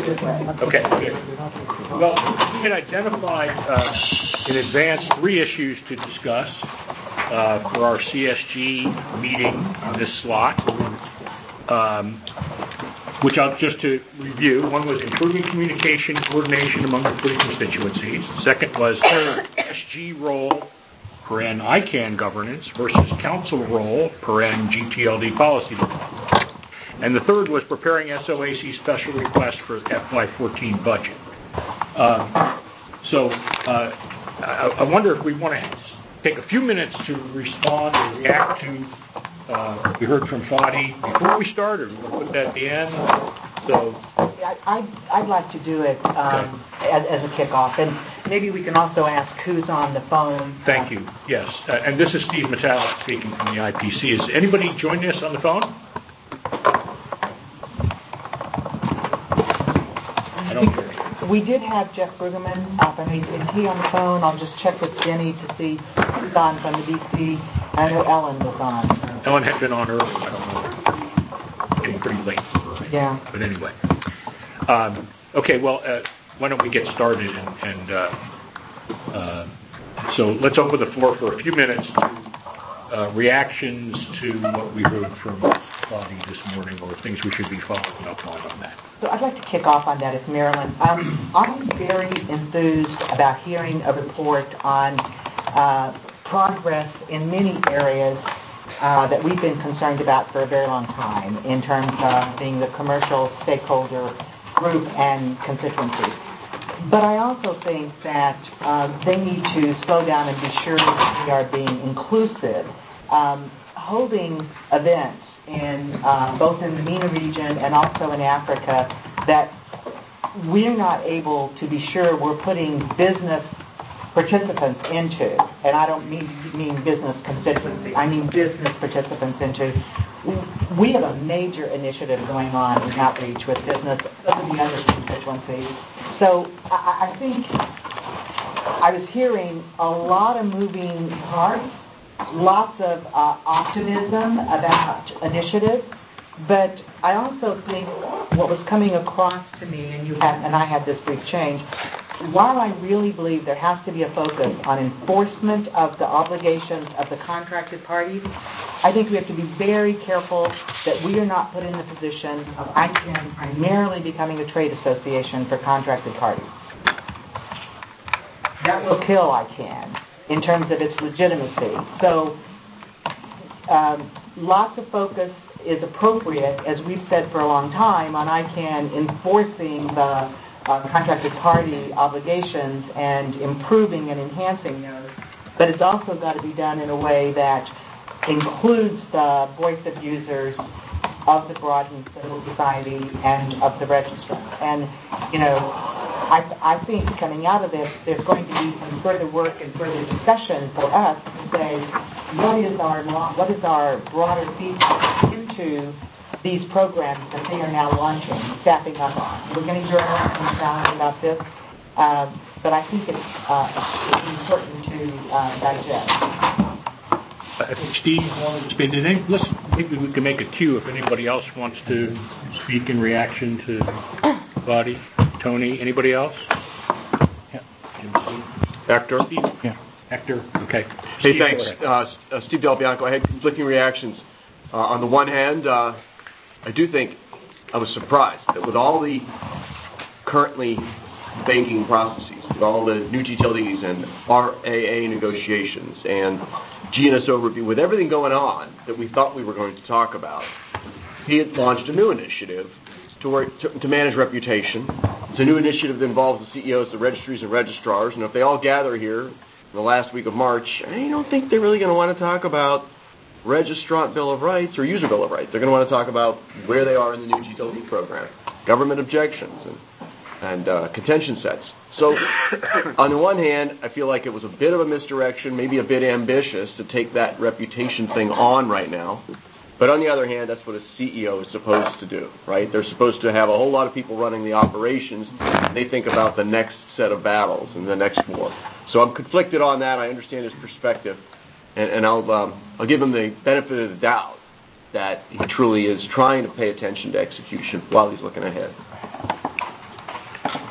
Okay, good. Well, we had identified in advance 3 issues to discuss for our CSG meeting in this slot, which just to review. One was improving communication coordination among the 3 constituencies. Second was SG role per N ICANN governance versus council role per N GTLD policy development. And the third was preparing SOAC special request for FY14 budget. I wonder if we want to take a few minutes to respond or react to we heard from Fadi before we started. We'll put that at the end. So I'd like to do it as a kickoff, and maybe we can also ask who's on the phone. Thank you. Yes, and this is Steve Metallic speaking from the IPC. Is anybody joining us on the phone? I don't hear you. We did have Jeff Brueggemann up, and is he on the phone? I'll just check with Jenny to see who's on from the DC. I know Ellen was on. Ellen had been on earlier. I don't know. Getting pretty late. Yeah. But anyway. Okay, well, why don't we get started? So let's open the floor for a few minutes to reactions to what we heard from Fadi this morning, or things we should be following up on that. So I'd like to kick off on that. It's Marilyn. I'm very enthused about hearing a report on progress in many areas that we've been concerned about for a very long time in terms of being the commercial stakeholder group and constituency. But I also think that they need to slow down and be sure that we are being inclusive. Holding events in both in the MENA region and also in Africa that we're not able to be sure we're putting business participants into, and I don't mean business constituency, I mean business participants into. We have a major initiative going on in outreach with business of the other constituencies. So I think I was hearing a lot of moving parts, lots of optimism about initiatives, but I also think what was coming across to me, and I had this brief change, while I really believe there has to be a focus on enforcement of the obligations of the contracted parties, I think we have to be very careful that we are not put in the position of ICANN primarily becoming a trade association for contracted parties. That will kill ICANN in terms of its legitimacy. So lots of focus is appropriate, as we've said for a long time, on ICANN enforcing the contracted party obligations and improving and enhancing those. But it's also got to be done in a way that includes the voice of users, of the broadened civil society, and of the registrants. And, I think coming out of this, there's going to be some further work and further discussion for us to say, what is our broader feedback into these programs that they are now launching, staffing up on. We're going to hear from Sally about this, but I think it's important to digest. I think Steve wanted to speak. Listen, maybe we can make a queue if anybody else wants to speak in reaction to Fadi, Tony. Anybody else? Yeah. Hector? Steve? Yeah. Hector? Okay. Hey, thanks. Steve Del Bianco. I had conflicting reactions. On the one hand, I do think I was surprised that with all the currently banking processes, with all the new GTLDs and RAA negotiations and GNSO review, with everything going on that we thought we were going to talk about, he had launched a new initiative to manage reputation. It's a new initiative that involves the CEOs, the registries, and registrars, and if they all gather here in the last week of March, I don't think they're really going to want to talk about Registrant Bill of Rights or User Bill of Rights. They're going to want to talk about where they are in the new GTLD program, government objections, and contention sets. So, on the one hand, I feel like it was a bit of a misdirection, maybe a bit ambitious to take that reputation thing on right now. But on the other hand, that's what a CEO is supposed to do, right? They're supposed to have a whole lot of people running the operations. They think about the next set of battles and the next war. So I'm conflicted on that. I understand his perspective. And I'll give him the benefit of the doubt that he truly is trying to pay attention to execution while he's looking ahead.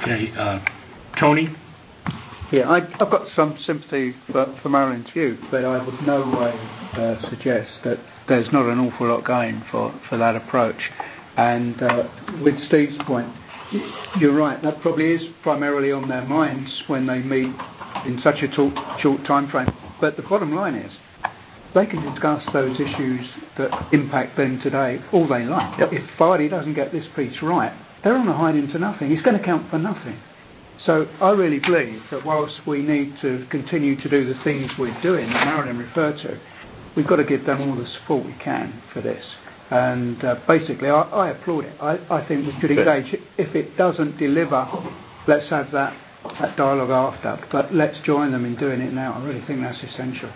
Okay, Tony? Yeah, I've got some sympathy for Marilyn's view, but I would no way suggest that there's not an awful lot going for that approach. And with Steve's point, you're right, that probably is primarily on their minds when they meet in such a short time frame. But the bottom line is, they can discuss those issues that impact them today all they like. Yep. If Vardy doesn't get this piece right, they're on a hide into nothing. It's going to count for nothing. So I really believe that whilst we need to continue to do the things we're doing that Marilyn referred to, we've got to give them all the support we can for this. And basically, I applaud it. I think we should engage. If it doesn't deliver, let's have that dialogue after. But let's join them in doing it now. I really think that's essential.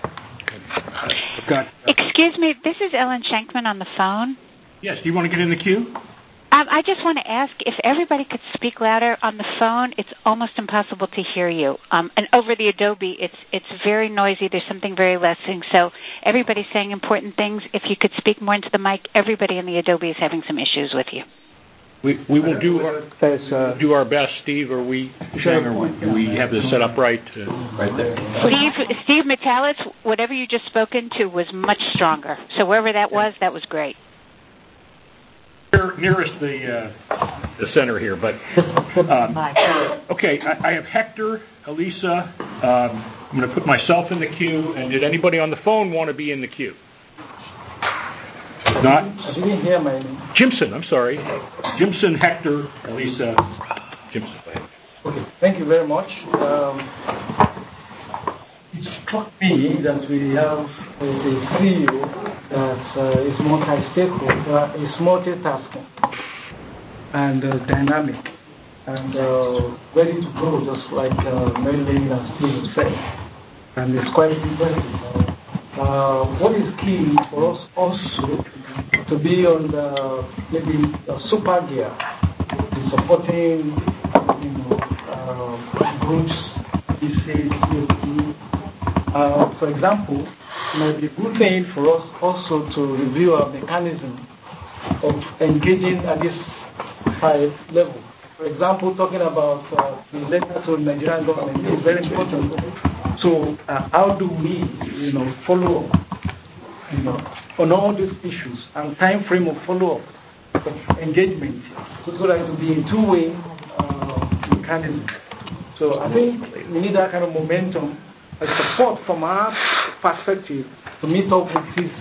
Excuse me, this is Ellen Schenkman on the phone. Yes, do you want to get in the queue? I just want to ask if everybody could speak louder on the phone. It's almost impossible to hear you. And over the Adobe, it's very noisy. There's something very lessing. So everybody's saying important things. If you could speak more into the mic, everybody in the Adobe is having some issues with you. We will do our best, Steve, or we have this set up right? Right there. Steve Metalitz, whatever you just spoken to was much stronger. So wherever that was great. Nearest the center here, but okay. I have Hector, Elisa. I'm going to put myself in the queue. And did anybody on the phone want to be in the queue? Not? I didn't hear my name. Jimson, I'm sorry. Jimson, Hector, Elisa, Jimson. Okay, thank you very much. It struck me that we have a CEO that is multi-stakeholder, is multitasking and dynamic and ready to go, just like Marilyn and Steve said. And it's quite impressive. What is key for us also to be on the maybe super gear, supporting groups, for example, it might be a good thing for us also to review our mechanism of engaging at this high level. For example, talking about the letter to the Nigerian government is very important. So how do we, follow up, on all these issues and time frame of follow-up, of engagement, so that it will be a two-way mechanism. So I think we need that kind of momentum and support from our perspective to meet up with this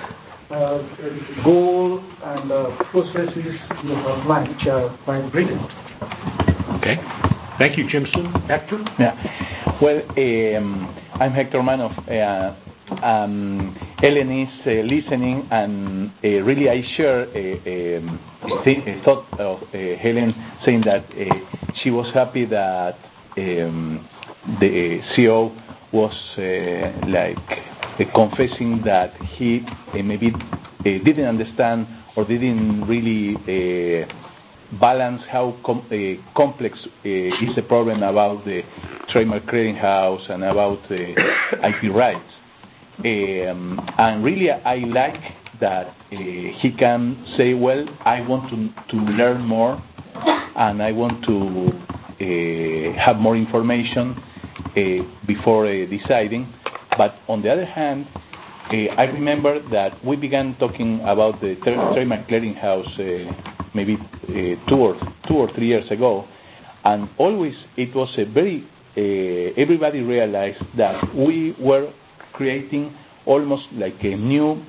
goal and processes which are quite brilliant. Okay. Thank you, Jimson. Hector? Yeah. Well, I'm Hector Manoff. Ellen is listening, and really I share a thought of Helen saying that she was happy that the CEO was confessing that he maybe didn't understand or didn't really balance how complex is the problem about the trademark clearinghouse and about IP rights. And really, I like that he can say, well, I want to learn more, and I want to have more information before deciding. But on the other hand, I remember that we began talking about the trademark clearinghouse maybe 2 or 3 years ago, and always it was a very everybody realized that we were creating almost like a new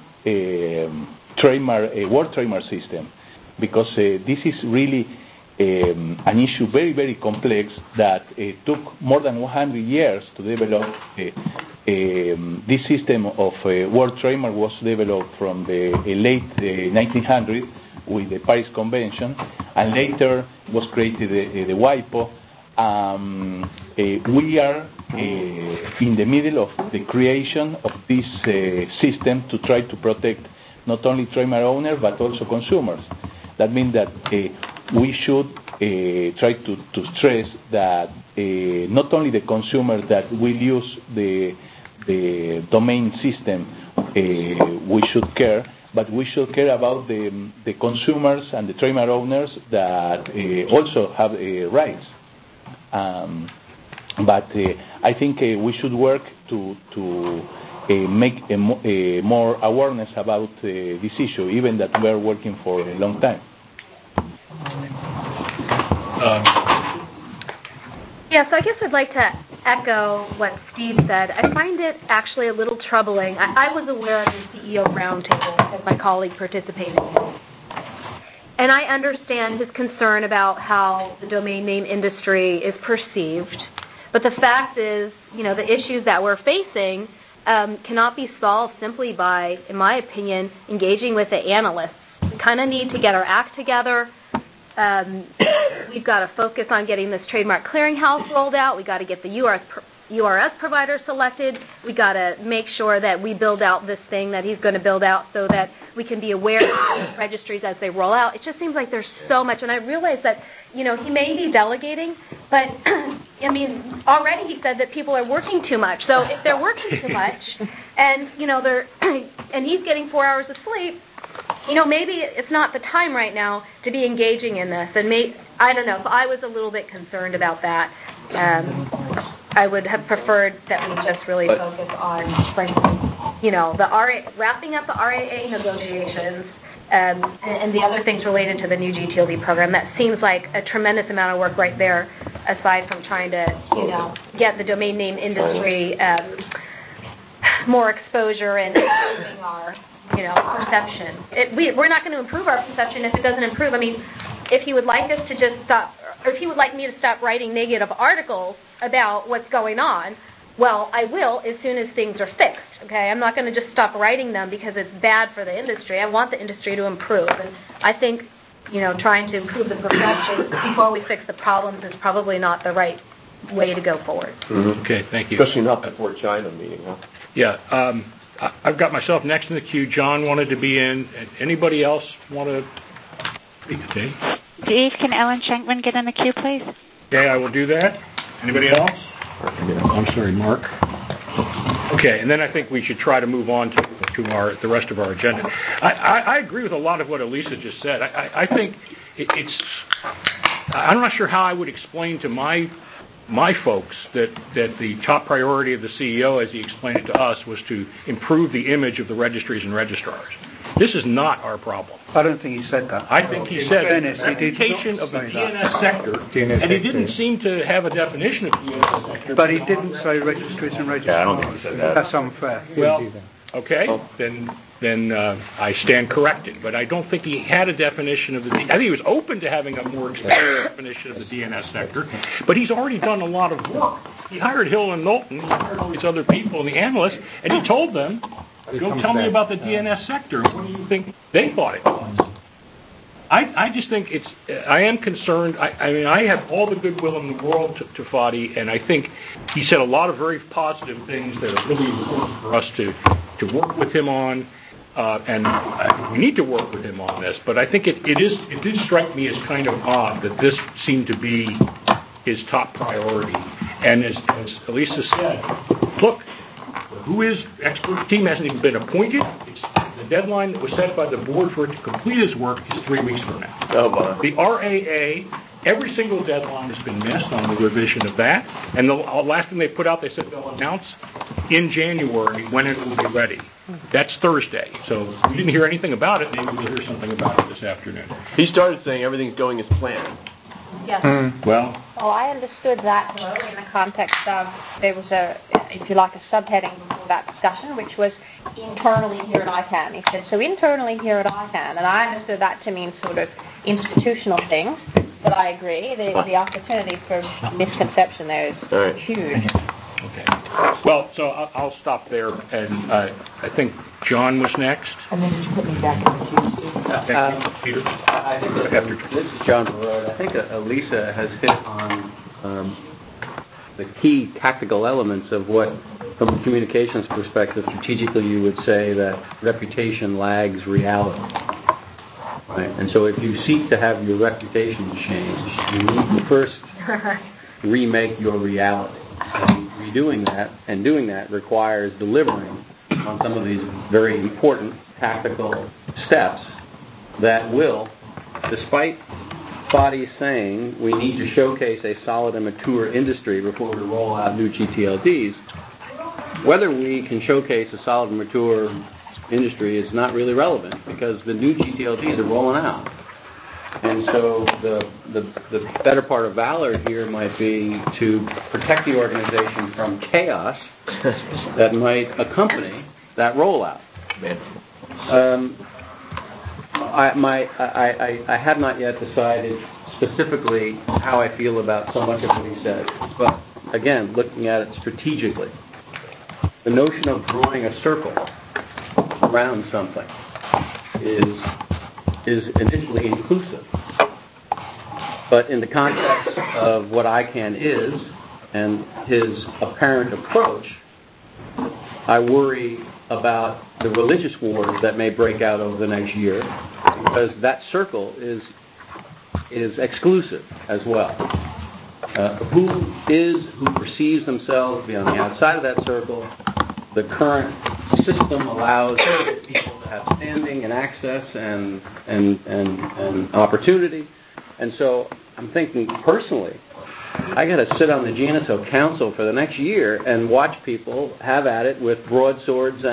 world trademark system, because this is really an issue very, very complex that took more than 100 years to develop. This system of world trademark was developed from the late 1900s with the Paris Convention, and later was created the WIPO. We are in the middle of the creation of this system to try to protect not only trademark owners but also consumers. That means that we should try to stress that not only the consumers that will use the domain system we should care, but we should care about the consumers and the trademark owners that also have rights. But I think we should work to make more awareness about this issue, even that we are working for a long time. Yeah, so I guess I'd like to echo what Steve said. I find it actually a little troubling. I was aware of the CEO roundtable as my colleague participated in. And I understand his concern about how the domain name industry is perceived. But the fact is, the issues that we're facing cannot be solved simply by, in my opinion, engaging with the analysts. We kind of need to get our act together. We've got to focus on getting this trademark clearinghouse rolled out. We've got to get the URS provider selected. We've got to make sure that we build out this thing that he's going to build out so that we can be aware of registries as they roll out. It just seems like there's so much. And I realize that, he may be delegating, but, already he said that people are working too much. So if they're working too much and, and he's getting 4 hours of sleep, maybe it's not the time right now to be engaging in this. And I don't know. So I was a little bit concerned about that. I would have preferred that we just really focus on, for instance, wrapping up the RAA negotiations and the other things related to the new GTLD program. That seems like a tremendous amount of work right there, aside from trying to, get the domain name industry more exposure and improving our perception. We're not going to improve our perception if it doesn't improve. If he would like us to just stop, or if he would like me to stop writing negative articles about what's going on, well, I will as soon as things are fixed, okay? I'm not going to just stop writing them because it's bad for the industry. I want the industry to improve. And I think, trying to improve the perception before we fix the problems is probably not the right way to go forward. Mm-hmm. Okay, thank you. Especially not before China meeting, huh? Yeah, I've got myself next in the queue. John wanted to be in. Anybody else want to speak today? Dave, can Ellen Schenkman get in the queue, please? Okay, I will do that. Anybody else? I'm sorry, Mark. Okay, and then I think we should try to move on to the rest of our agenda. I agree with a lot of what Elisa just said. I think I'm not sure how I would explain to my folks that the top priority of the CEO, as he explained it to us, was to improve the image of the registries and registrars. This is not our problem. I don't think he said that. I think he said the reputation of the DNS sector, and he didn't seem to have a definition of DNS sector. But he didn't say registries and registrars. Yeah, I don't think he said that. That's unfair. Well, okay, then I stand corrected. But I don't think he had a definition of I think he was open to having a more extensive definition of the DNS sector, but he's already done a lot of work. He hired Hill and Knowlton, he hired all these other people and the analysts, and he told them, go tell me about the DNS sector. What do you think they thought it was? I just think I am concerned. I have all the goodwill in the world to Fadi, and I think he said a lot of very positive things that are really important for us to work with him on, and we need to work with him on this. But I think it did strike me as kind of odd that this seemed to be his top priority. And as Elisa said, look, who is expert team hasn't even been appointed. The deadline that was set by the board for it to complete his work is 3 weeks from now. Oh, boy. The RAA, every single deadline has been missed on the revision of that. And the last thing they put out, they said they'll announce in January when it will be ready. That's Thursday. So we didn't hear anything about it. Maybe we'll hear something about it this afternoon. He started saying everything's going as planned. Yes. Well, I understood that in the context of there was if you like, a subheading before that discussion, which was internally here at ICANN. He said, so internally here at ICANN, and I understood that to mean sort of institutional things, but I agree, the opportunity for misconception there is huge. Okay. Well, so I'll stop there, and I think John was next. And then did you put me back in the queue? Thank you, Peter. I think this is John Barrard. I think Elisa has hit on the key tactical elements of what, from a communications perspective, strategically you would say that reputation lags reality. Right? And so if you seek to have your reputation changed, you need to first remake your reality. And doing that requires delivering on some of these very important tactical steps that will, despite body's saying we need to showcase a solid and mature industry before we roll out new GTLDs. Whether we can showcase a solid and mature industry is not really relevant because the new GTLDs are rolling out. And so the better part of valor here might be to protect the organization from chaos that might accompany that rollout. I have not yet decided specifically how I feel about so much of what he said. But again, looking at it strategically, the notion of drawing a circle around something is initially inclusive. But in the context of what ICANN is and his apparent approach, I worry about the religious wars that may break out over the next year because that circle is exclusive as well. Who perceives themselves to be on the outside of that circle? The current system allows people to have standing and access and opportunity. And so I'm thinking personally, I got to sit on the GNSO Council for the next year and watch people have at it with broadswords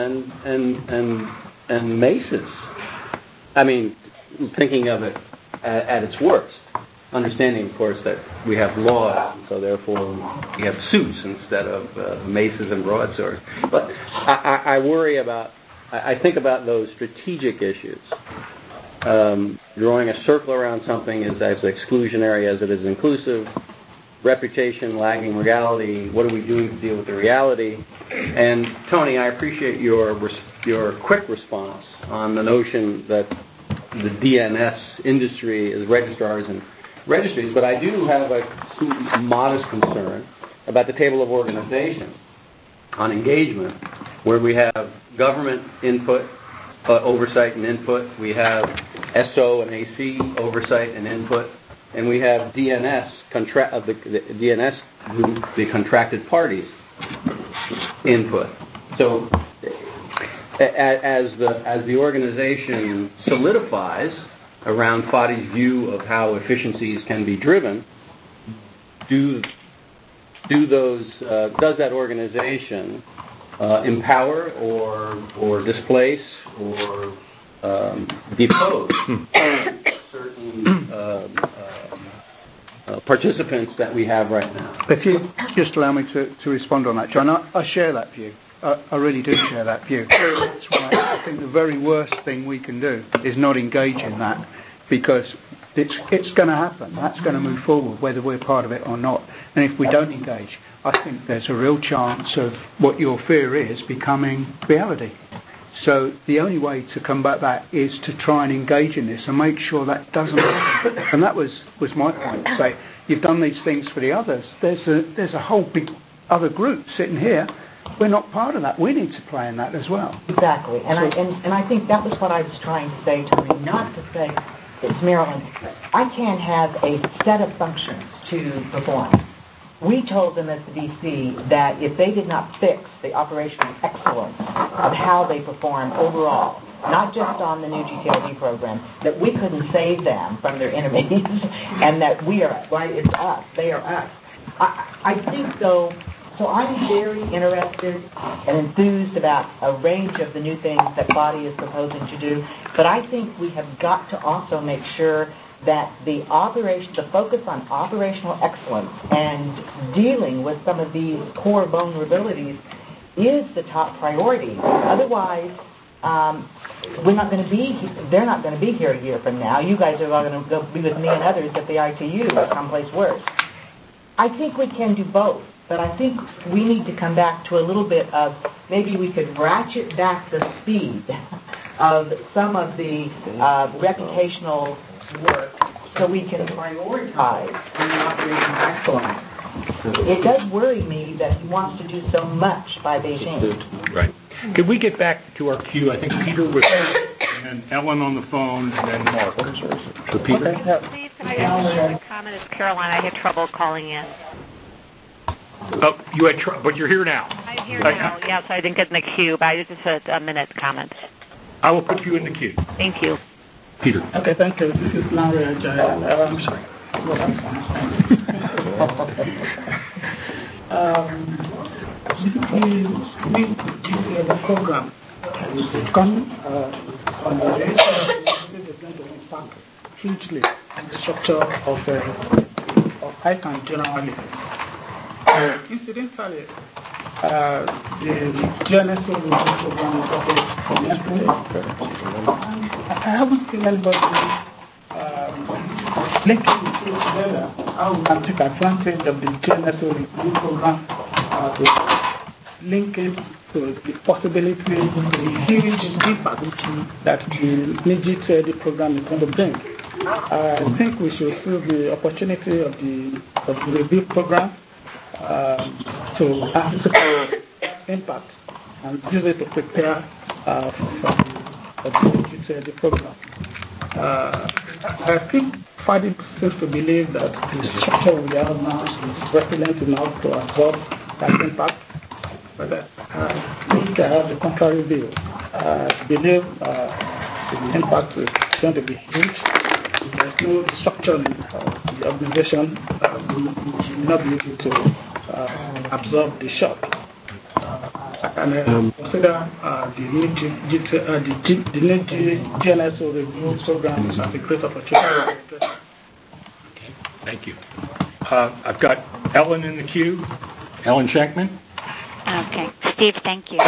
and maces. I mean, thinking of it at its worst. Understanding, of course, that we have laws, and so therefore we have suits instead of maces and broadswords. But I worry about, I think about those strategic issues. Drawing a circle around something is as exclusionary as it is inclusive. Reputation, lagging reality, what are we doing to deal with the reality? And Tony, I appreciate your quick response on the notion that the DNS industry is registrars and registries, but I do have a modest concern about the table of organization on engagement, where we have government input, oversight and input, we have SO and AC oversight and input, and we have DNS, the contracted parties input. So as the organization solidifies around FADI's view of how efficiencies can be driven, does that organization empower or displace or depose certain participants that we have right now? If you just allow me to respond on that, John, I share that view. I really do share that view. That's why I think the very worst thing we can do is not engage in that, because it's going to happen. That's going to move forward, whether we're part of it or not. And if we don't engage, I think there's a real chance of what your fear is becoming reality. So the only way to combat that is to try and engage in this and make sure that doesn't happen. And that was my point. Say, you've done these things for the others. There's a whole big other group sitting here. We're not part of that. We need to play in that as well. Exactly. And I think that was what I was trying to say, Tony, not to say, it's Maryland, I can't have a set of functions to perform. We told them as the DC that if they did not fix the operational excellence of how they perform overall, not just on the new GTLD program, that we couldn't save them from their enemies, and that we are, right, it's us, they are us. I think, though, so I'm very interested and enthused about a range of the new things that FADI is proposing to do, but I think we have got to also make sure that the focus on operational excellence and dealing with some of these core vulnerabilities is the top priority. Otherwise, they're not going to be here a year from now. You guys are going to go be with me and others at the ITU or someplace worse. I think we can do both, but I think we need to come back to a little bit of maybe we could ratchet back the speed of some of the reputational work so we can prioritize operational excellence. It does worry me that he wants to do so much by Beijing. Right. Could we get back to our queue? I think Peter was and then Ellen on the phone, and then Mark. So Peter? Please, can I ask a comment? It's Caroline. I had trouble calling in. Oh, you had but you're here now. I'm here now. Yes, I didn't get in the queue, but I just had a minute comment. I will put you in the queue. Thank you. Peter. Okay, thank you. This is Larry Ajayi. I'm sorry. Well, that's fine. The program is coming on the day. This is going to impact hugely on the structure of ICANN generally. Incidentally, the GNSO program is operated from yesterday. I haven't seen anybody linking the two together. How we can take advantage of the GNSO program to link it to the possibility of the huge impact that the NIGIT program is going to bring. I think we should see the opportunity of the review program to anticipate impact and use it to prepare for the program. I think FADI seems to believe that the structure we have now is resilient enough to absorb that impact, but I think I have the contrary view. I believe the impact is going to be huge. There's no structure in the organization we will not be able to absorb the shock. And consider the GNSO review program as a great opportunity. Okay, thank you. I've got Ellen in the queue. Ellen Shankman. Okay, Steve, thank you.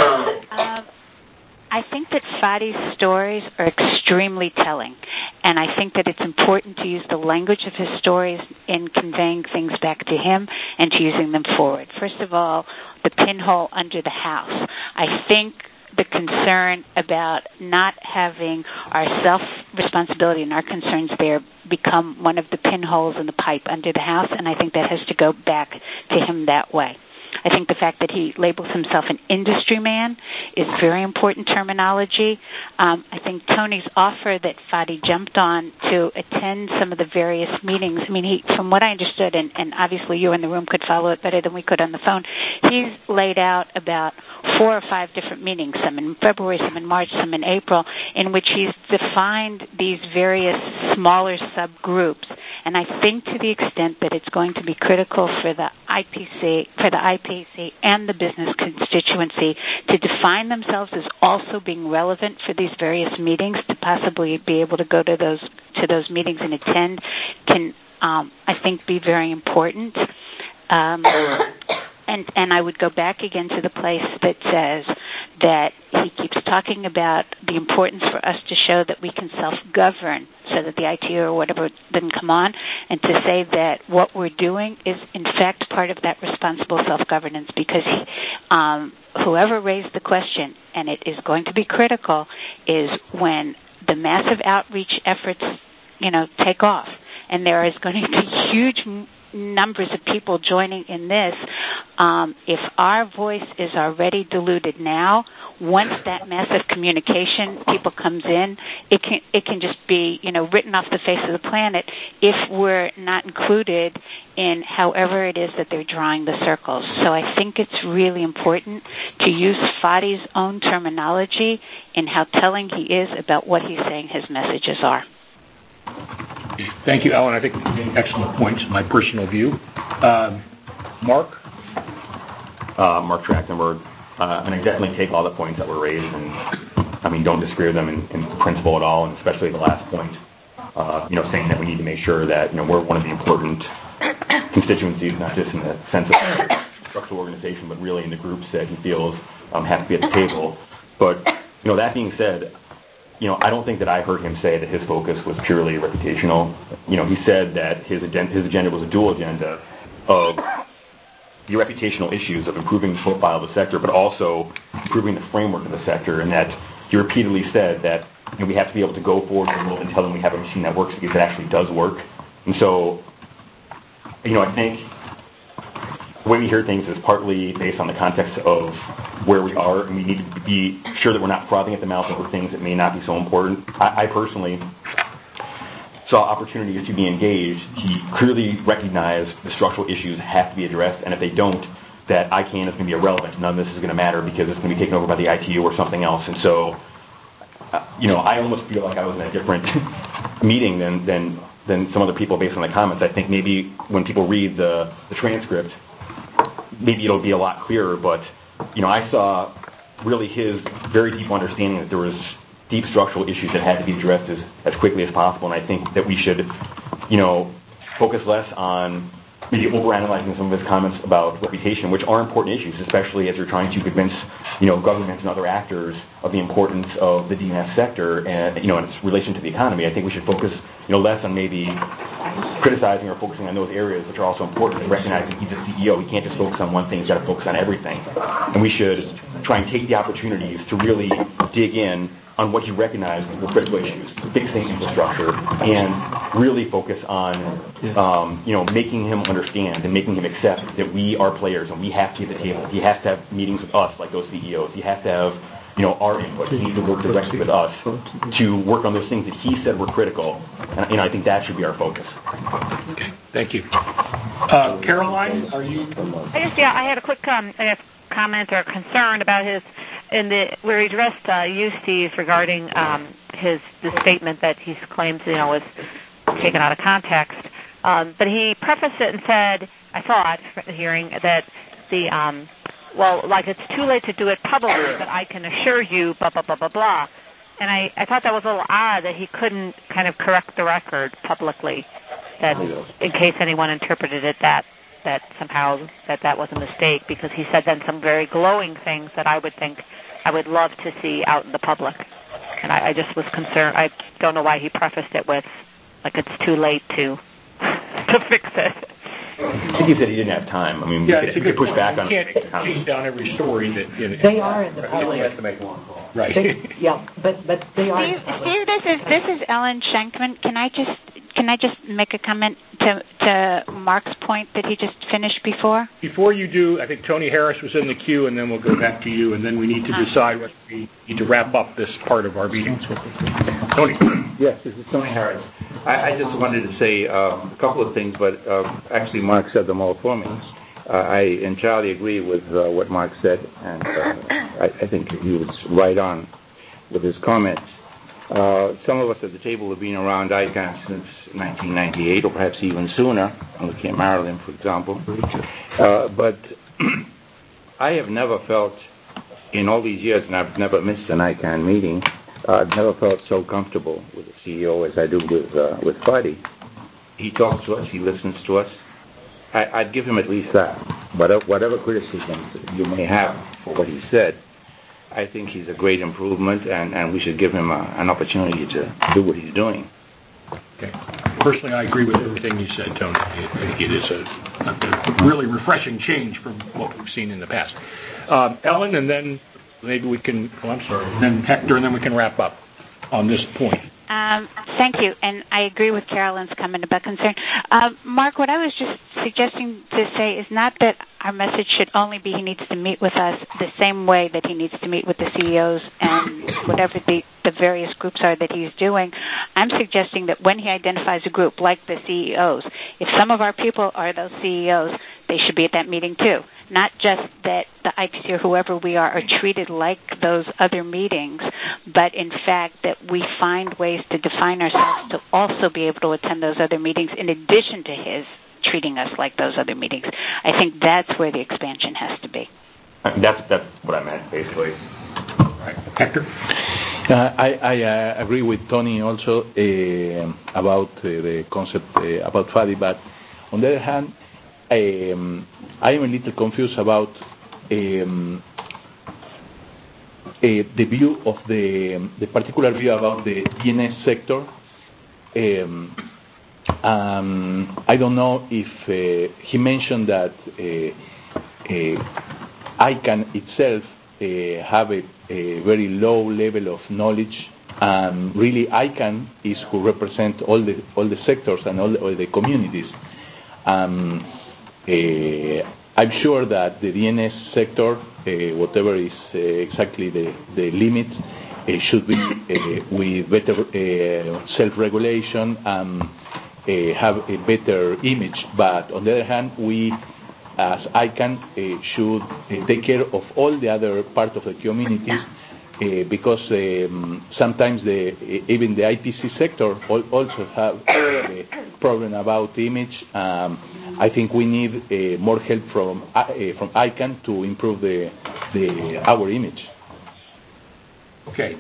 I think that Fadi's stories are extremely telling, and I think that it's important to use the language of his stories in conveying things back to him and to using them forward. First of all, the pinhole under the house. I think the concern about not having our self-responsibility and our concerns there become one of the pinholes in the pipe under the house, and I think that has to go back to him that way. I think the fact that he labels himself an industry man is very important terminology. I think Tony's offer that Fadi jumped on to attend some of the various meetings, I mean, he, from what I understood, and obviously you in the room could follow it better than we could on the phone, he's laid out about 4 or 5 different meetings, some in February, some in March, some in April, in which he's defined these various smaller subgroups. And I think to the extent that it's going to be critical for the IPC and the business constituency to define themselves as also being relevant for these various meetings, to possibly be able to go to those meetings and attend, can I think be very important. And I would go back again to the place that says that he keeps talking about the importance for us to show that we can self-govern so that the ITU or whatever didn't come on, and to say that what we're doing is in fact part of that responsible self-governance, because whoever raised the question, and it is going to be critical, is when the massive outreach efforts, take off, and there is going to be huge numbers of people joining in this, if our voice is already diluted now, once that massive communication people comes in, it can just be written off the face of the planet if we're not included in however it is that they're drawing the circles. So I think it's really important to use Fadi's own terminology in how telling he is about what he's saying his messages are. Thank you, Ellen. I think you made excellent points, my personal view. Mark? Mark Trachtenberg. And I definitely take all the points that were raised, and don't disagree with them in principle at all, and especially the last point, saying that we need to make sure that, we're one of the important constituencies, not just in the sense of structural organization, but really in the groups that he feels have to be at the table. But, that being said, I don't think that I heard him say that his focus was purely reputational. He said that his agenda was a dual agenda of the reputational issues of improving the profile of the sector, but also improving the framework of the sector, and that he repeatedly said that we have to be able to go forward and tell them we have a machine that works because it actually does work. And so, I think the way we hear things is partly based on the context of where we are, and we need to be sure that we're not frothing at the mouth over things that may not be so important. I personally saw opportunities to be engaged. He clearly recognized the structural issues have to be addressed, and if they don't, that ICANN is going to be irrelevant. None of this is going to matter because it's going to be taken over by the ITU or something else. And so I almost feel like I was in a different meeting than some other people based on the comments. I think maybe when people read the transcript, maybe it'll be a lot clearer, but, I saw really his very deep understanding that there was deep structural issues that had to be addressed as quickly as possible, and I think that we should, focus less on maybe overanalyzing some of his comments about reputation, which are important issues, especially as you're trying to convince, governments and other actors of the importance of the DNS sector and, in its relation to the economy. I think we should focus, less on maybe criticizing or focusing on those areas which are also important, and recognizing he's a CEO. He can't just focus on one thing. He's got to focus on everything. And we should try and take the opportunities to really dig in on what he recognized were critical issues, fixing infrastructure, and really focus on, making him understand and making him accept that we are players and we have to be at the table. He has to have meetings with us like those CEOs. He has to have, our input. He needs to work directly with us to work on those things that he said were critical. And I think that should be our focus. Okay, thank you. Caroline, are you? I had a quick comment or concern about where he addressed you, Steve, regarding the statement that he's claimed was taken out of context. But he prefaced it and said, I thought, at the hearing, that it's too late to do it publicly, but I can assure you, blah, blah, blah, blah, blah. And I thought that was a little odd that he couldn't kind of correct the record publicly, that in case anyone interpreted it that somehow that was a mistake, because he said then some very glowing things that I would think I would love to see out in the public. And I just was concerned. I don't know why he prefaced it with, it's too late to fix it. I think he said he didn't have time. We could push back on it. You can't chase down every story that... They are in the public. He has to make one call. Right. But they are in the public. Steve, this is Ellen Schenkman. Can I just make a comment to Mark's point that he just finished before? Before you do, I think Tony Harris was in the queue, and then we'll go back to you, and then we need to decide whether we need to wrap up this part of our meeting. Tony. Yes, this is Tony Harris. I just wanted to say a couple of things, but actually Mark said them all for me. I entirely agree with what Mark said, and I think he was right on with his comments. Some of us at the table have been around ICANN since 1998, or perhaps even sooner. I'm looking at Marilyn, for example. But I have never felt, in all these years, and I've never missed an ICANN meeting, I've never felt so comfortable with the CEO as I do with Fadi. He talks to us, he listens to us. I'd give him at least that. Whatever criticisms you may have for what he said, I think he's a great improvement, and we should give him an opportunity to do what he's doing. Okay. Personally, I agree with everything you said, Tony. It is a really refreshing change from what we've seen in the past. Ellen, and then maybe we can, then Hector, and then we can wrap up on this point. Thank you, and I agree with Carolyn's comment about concern. Mark, what I was just suggesting to say is not that our message should only be he needs to meet with us the same way that he needs to meet with the CEOs and whatever the various groups are that he's doing. I'm suggesting that when he identifies a group like the CEOs, if some of our people are those CEOs, they should be at that meeting too. Not just that the IPC or whoever we are treated like those other meetings, but in fact that we find ways to define ourselves to also be able to attend those other meetings in addition to his treating us like those other meetings. I think that's where the expansion has to be. That's what I meant, basically. Right. Hector? I agree with Tony also about the concept about Fadi, but on the other hand, I am a little confused about the view of the particular view about the DNS sector. I don't know if he mentioned that ICANN itself have a very low level of knowledge, and really ICANN is who represent all the sectors and all the communities. I'm sure that the DNS sector, whatever is exactly the limit, should be with better self-regulation and have a better image. But on the other hand, we as ICANN should take care of all the other parts of the communities because sometimes even the IPC sector also have a problem about image. I think we need more help from ICANN to improve our image. Okay.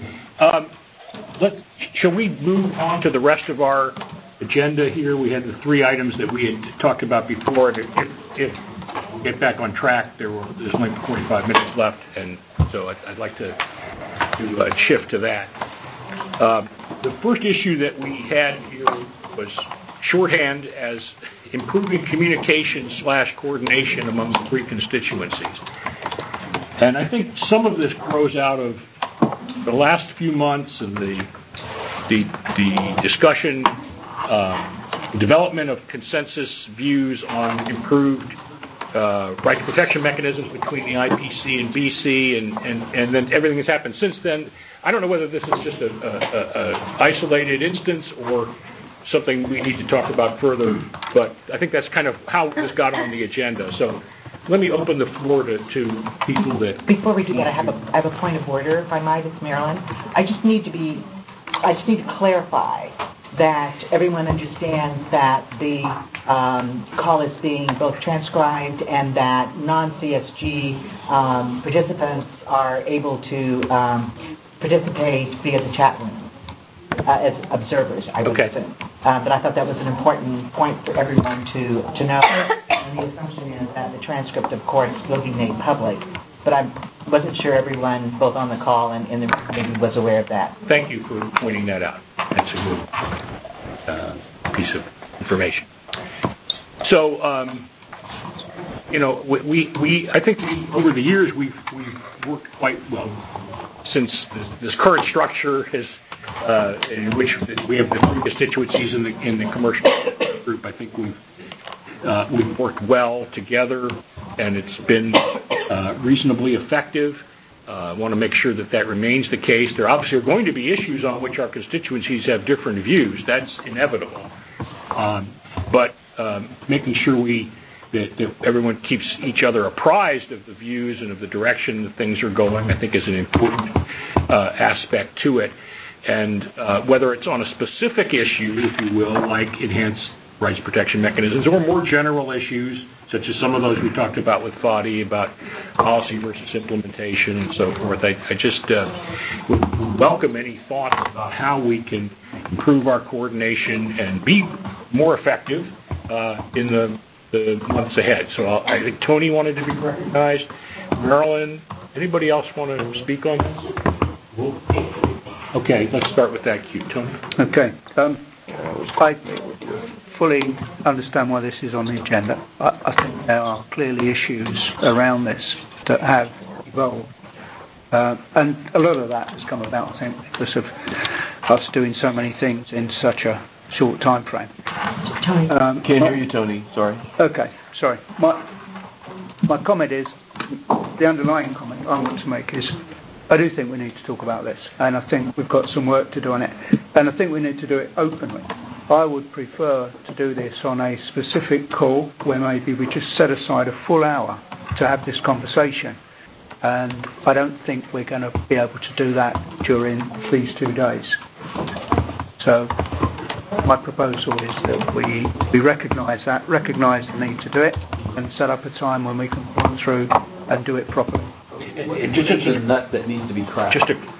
Shall we move on to the rest of our agenda here? We had the 3 items that we had talked about before. If we get back on track, there's only 45 minutes left, and so I'd like to shift to that. The first issue that we had here was shorthand as improving communication/coordination among the 3 constituencies. And I think some of this grows out of the last few months and the discussion, development of consensus views on improved right protection mechanisms between the IPC and BC, and then everything that's happened since then. I don't know whether this is just a isolated instance or something we need to talk about further, but I think that's kind of how this got on the agenda. So let me open the floor to people that... Before we do that, I have a point of order, if I might. It's Marilyn. I just need to clarify that everyone understands that the call is being both transcribed and that non-CSG participants are able to participate via the chat room as observers, I would assume. But I thought that was an important point for everyone to know. And the assumption is that the transcript, of course, will be made public. But I wasn't sure everyone, both on the call and in the meeting, was aware of that. Thank you for pointing that out. That's a good piece of information. So, I think over the years we've worked quite well since this current structure has, in which we have the 3 constituencies in the commercial group. I think we've worked well together, and it's been reasonably effective. I want to make sure that remains the case. There obviously are going to be issues on which our constituencies have different views. That's inevitable. But making sure that everyone keeps each other apprised of the views and of the direction that things are going, I think is an important aspect to it. And whether it's on a specific issue, if you will, like enhanced rights protection mechanisms, or more general issues, such as some of those we talked about with Fadi, about policy versus implementation and so forth. I just would welcome any thoughts about how we can improve our coordination and be more effective in the months ahead. So I think Tony wanted to be recognized. Marilyn, anybody else want to speak on this? Okay, let's start with that cue. Tony? Okay. I fully understand why this is on the agenda. I think there are clearly issues around this that have evolved. And a lot of that has come about, I think, because of us doing so many things in such a short time frame. Tony. Can't hear you, Tony. Sorry. Okay, sorry. My comment is, the underlying comment I want to make is, I do think we need to talk about this, and I think we've got some work to do on it, and I think we need to do it openly. I would prefer to do this on a specific call where maybe we just set aside a full hour to have this conversation, and I don't think we're going to be able to do that during these 2 days. So my proposal is that we recognise the need to do it, and set up a time when we can run through and do it properly. It's a nut that needs to be cracked.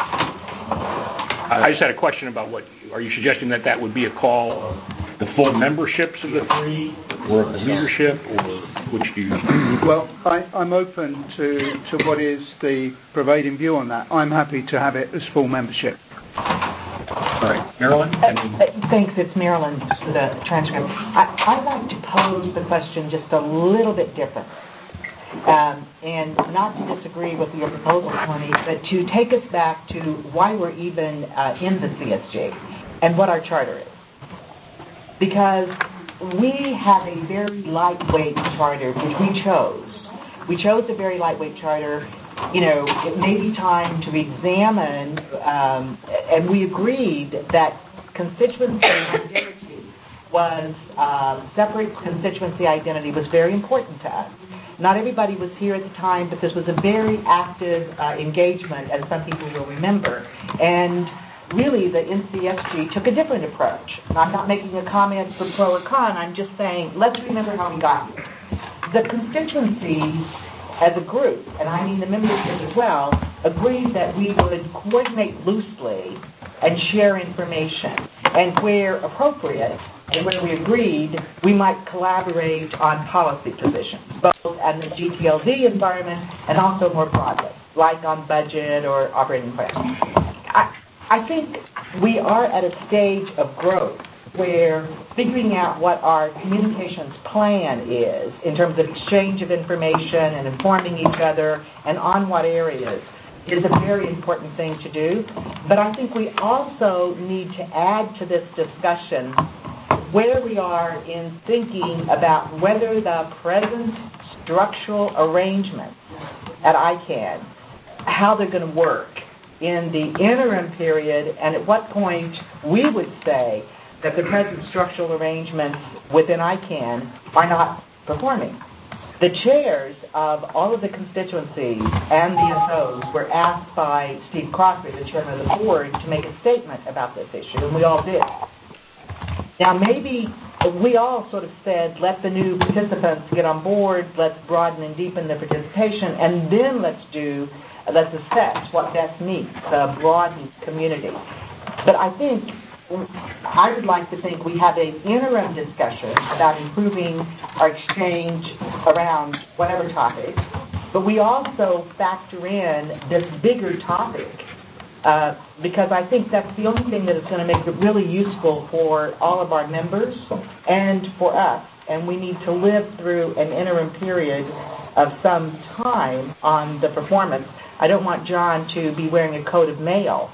I just had a question about are you suggesting that would be a call of the full memberships of the 3, or of the leadership, or which do you... Well, I'm open to what is the prevailing view on that. I'm happy to have it as full membership. All right. Marilyn? Thanks. It's Marilyn for the transcript. I'd like to pose the question just a little bit different. And not to disagree with your proposal, Tony, but to take us back to why we're even in the CSG and what our charter is. Because we have a very lightweight charter, which we chose. We chose a very lightweight charter. It may be time to examine, and we agreed that constituency identity was, separate constituency identity was very important to us. Not everybody was here at the time, but this was a very active engagement, as some people will remember. And really, the NCSG took a different approach. I'm not making a comment for pro or con. I'm just saying, let's remember how we got here. The constituencies as a group, and I mean the membership as well, agreed that we would coordinate loosely and share information. And where appropriate, and where we agreed, we might collaborate on policy positions, both in the GTLD environment and also more broadly, like on budget or operating plan. I think we are at a stage of growth where figuring out what our communications plan is in terms of exchange of information and informing each other and on what areas is a very important thing to do. But I think we also need to add to this discussion where we are in thinking about whether the present structural arrangements at ICANN, how they're going to work in the interim period, and at what point we would say that the present structural arrangements within ICANN are not performing. The chairs of all of the constituencies and the DSOs were asked by Steve Crosby, the chairman of the board, to make a statement about this issue, and we all did. Now, maybe we all sort of said, let the new participants get on board, let's broaden and deepen the participation, and then let's assess what best meets the broadened community. But I think, I would like to think we have an interim discussion about improving our exchange around whatever topic, but we also factor in this bigger topic because I think that's the only thing that is going to make it really useful for all of our members and for us. And we need to live through an interim period of some time on the performance. I don't want John to be wearing a coat of mail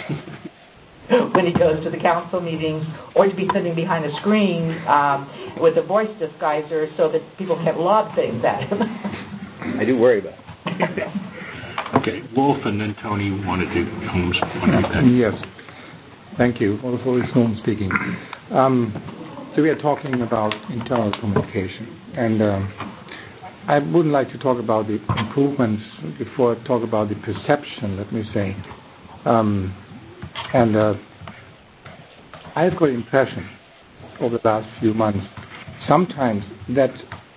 when he goes to the council meetings, or to be sitting behind a screen with a voice disguiser so that people can't lob things at him. I do worry about it. Okay, Wolf and then Tony wanted to Holmes. Yes, thank you. Wolf Holmes speaking. So we are talking about internal communication, and I would like to talk about the improvements before I talk about the perception, let me say. And I've got the impression over the last few months, sometimes that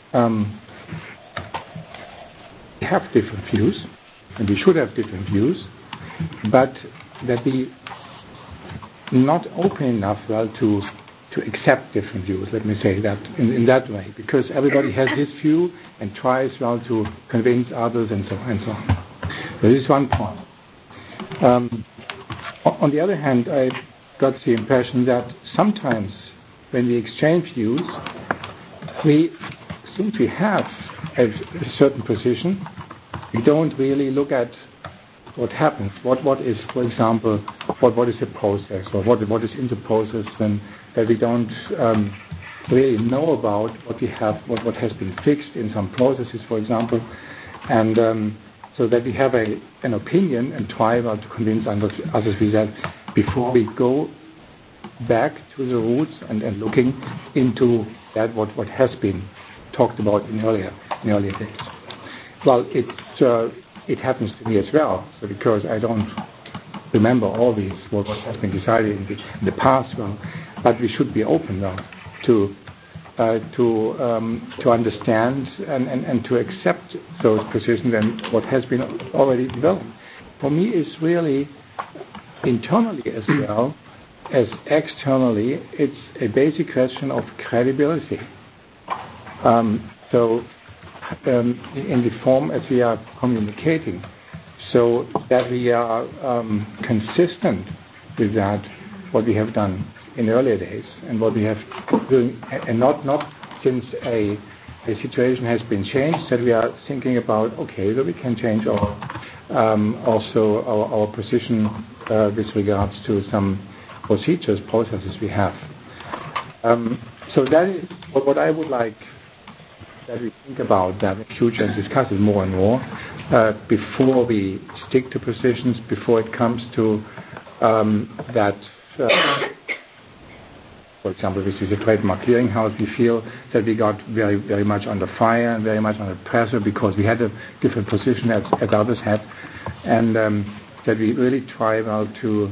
we have different views, and we should have different views, but that we not open enough to accept different views, let me say that in that way, because everybody has his view and tries to convince others and so on and so on. So this is one point. On the other hand, I got the impression that sometimes when we exchange views, since we have a certain position, we don't really look at what happens. What is, for example, what is the process, or what is in the process, and that we don't really know about what we have, what has been fixed in some processes, for example, and so that we have an opinion and try to convince others with that before we go back to the roots and looking into that what has been talked about in earlier days. Well, it happens to me as well. So because I don't remember all these what has been decided in the past, well, but we should be open now to understand and to accept those positions and what has been already developed. For me, it's really internally as well as externally, it's a basic question of credibility. In the form as we are communicating, so that we are consistent with that, what we have done in earlier days and what we have doing, and not since a situation has been changed that we are thinking about, okay, that we can change our position with regards to some processes we have. So that is what I would like that we think about that in future and discuss it more and more before we stick to positions, before it comes to that For example, this is a trademark clearinghouse. We feel that we got very, very much under fire and very much under pressure because we had a different position as others had, and that we really try now to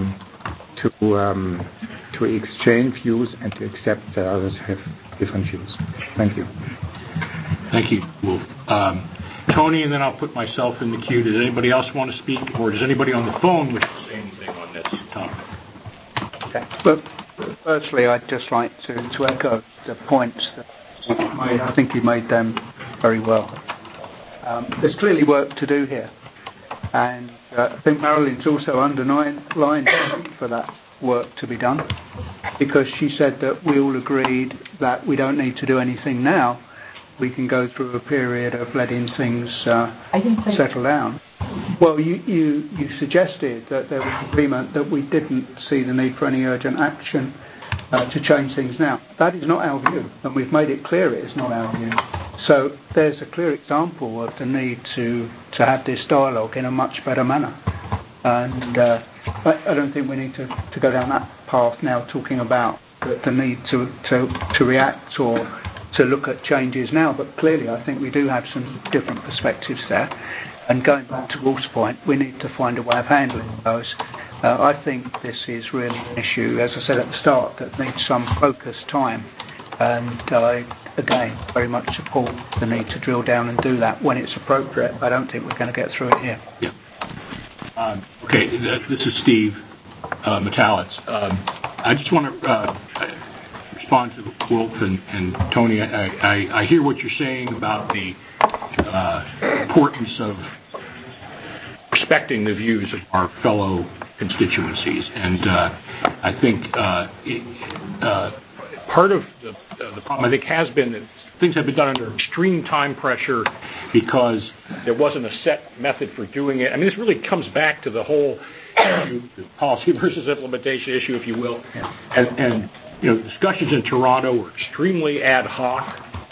exchange views and to accept that others have different views. Thank you. Thank you, Wolf. Tony, and then I'll put myself in the queue. Does anybody else want to speak, or does anybody on the phone wish to say anything on this topic? Okay. But firstly, I'd just like to echo the points that he made. I think he made them very well. There's clearly work to do here, and I think Marilyn's also underlined for that work to be done, because she said that we all agreed that we don't need to do anything now. We can go through a period of letting things settle down. Well, you suggested that there was agreement that we didn't see the need for any urgent action to change things now. That is not our view, and we've made it clear it is not our view. So there's a clear example of the need to have this dialogue in a much better manner. And I don't think we need to go down that path now, talking about the need to react or to look at changes now. But clearly, I think we do have some different perspectives there. And going back to Wolf's point, we need to find a way of handling those. I think this is really an issue, as I said at the start, that needs some focused time. And I, again, very much support the need to drill down and do that when it's appropriate. I don't think we're going to get through it here. Yeah. Okay, this is Steve Metalitz. I just want to respond to Wolf and Tony. I hear what you're saying about the importance of respecting the views of our fellow constituencies, and I think part of the problem, I think, has been that things have been done under extreme time pressure because there wasn't a set method for doing it. I mean, this really comes back to the whole policy versus implementation issue, if you will. And discussions in Toronto were extremely ad hoc.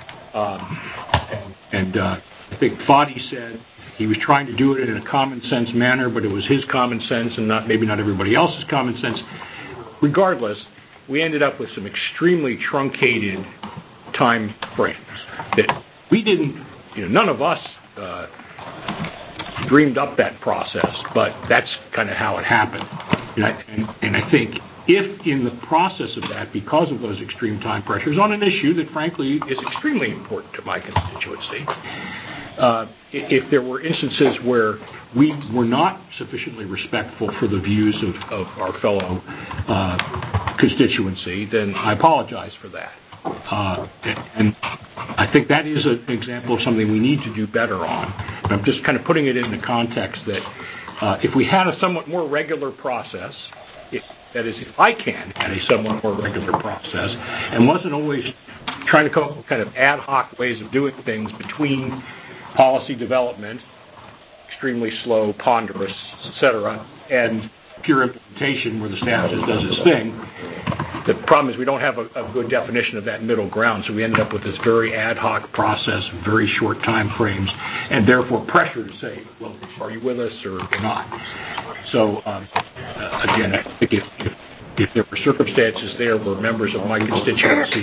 I think Fadi said he was trying to do it in a common sense manner, but it was his common sense and maybe not everybody else's common sense. Regardless, we ended up with some extremely truncated time frames that we didn't, none of us dreamed up that process, but that's kind of how it happened. And I think if in the process of that, because of those extreme time pressures on an issue that frankly is extremely important to my constituency, if there were instances where we were not sufficiently respectful for the views of our fellow constituency, then I apologize for that. And I think that is an example of something we need to do better on. And I'm just kind of putting it in the context that if we had a somewhat more regular process, that is, if I can had a somewhat more regular process, and wasn't always trying to come up with kind of ad hoc ways of doing things between policy development, extremely slow, ponderous, etc., and pure implementation where the staff just does its thing. The problem is we don't have a good definition of that middle ground, so we ended up with this very ad hoc process, very short time frames, and therefore pressure to say, well, are you with us or not? So, again, I think if there were circumstances there where members of my constituency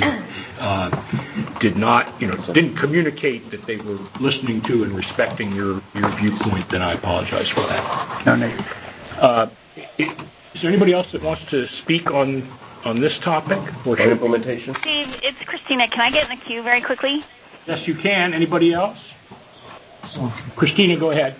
didn't communicate that they were listening to and respecting your viewpoint, then I apologize for that. No need. Is there anybody else that wants to speak on this topic? Or implementation? Steve, it's Christina. Can I get in the queue very quickly? Yes, you can. Anybody else? Christina, go ahead.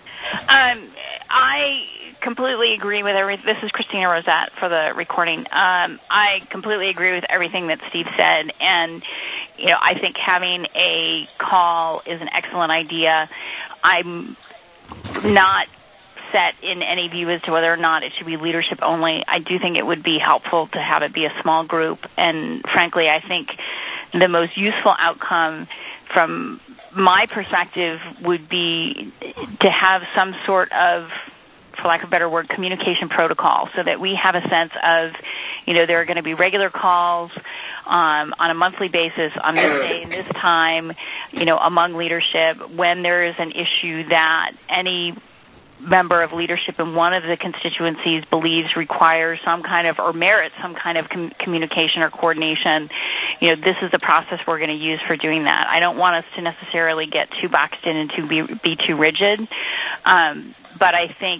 I completely agree with everything. This is Christina Rosette for the recording. I completely agree with everything that Steve said, and I think having a call is an excellent idea. I'm not set in any view as to whether or not it should be leadership only. I do think it would be helpful to have it be a small group, and frankly, I think the most useful outcome from my perspective would be to have some sort of, for lack of a better word, communication protocol, so that we have a sense of, there are going to be regular calls on a monthly basis on this day and this time, among leadership. When there is an issue that any member of leadership in one of the constituencies believes requires some kind of, or merits some kind of communication or coordination, this is the process we're going to use for doing that. I don't want us to necessarily get too boxed in and to be too rigid, but I think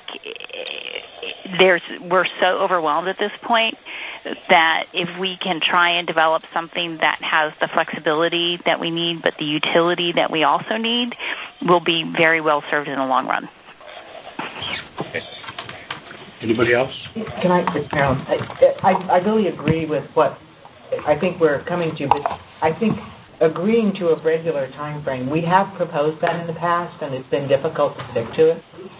we're so overwhelmed at this point that if we can try and develop something that has the flexibility that we need, but the utility that we also need, we'll be very well served in the long run. Okay. Anybody else? Can it's Marilyn. I really agree with what I think we're coming to, but I think agreeing to a regular time frame, we have proposed that in the past, and it's been difficult to stick to it.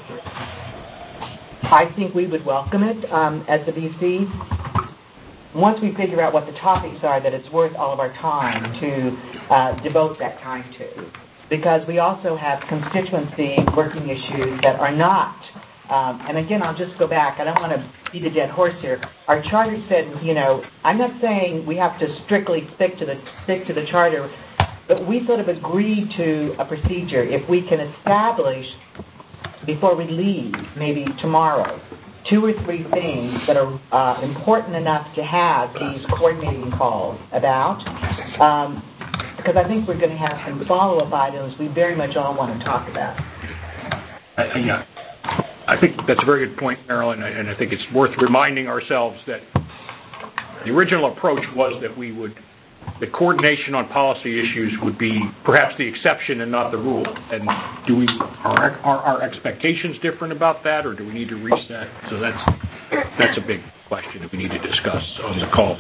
I think we would welcome it as the BC. Once we figure out what the topics are that it's worth all of our time to devote that time to. Because we also have constituency working issues that are not, and again, I'll just go back. I don't want to beat a dead horse here. Our charter said, I'm not saying we have to strictly stick to the charter, but we sort of agreed to a procedure. If we can establish, before we leave, maybe tomorrow, 2 or 3 things that are important enough to have these coordinating calls about, because I think we're going to have some follow-up items we very much all want to talk about. Yeah. I think that's a very good point, Marilyn, and I think it's worth reminding ourselves that the original approach was that the coordination on policy issues would be perhaps the exception and not the rule. And are our expectations different about that, or do we need to reset? So that's a big question that we need to discuss on the call.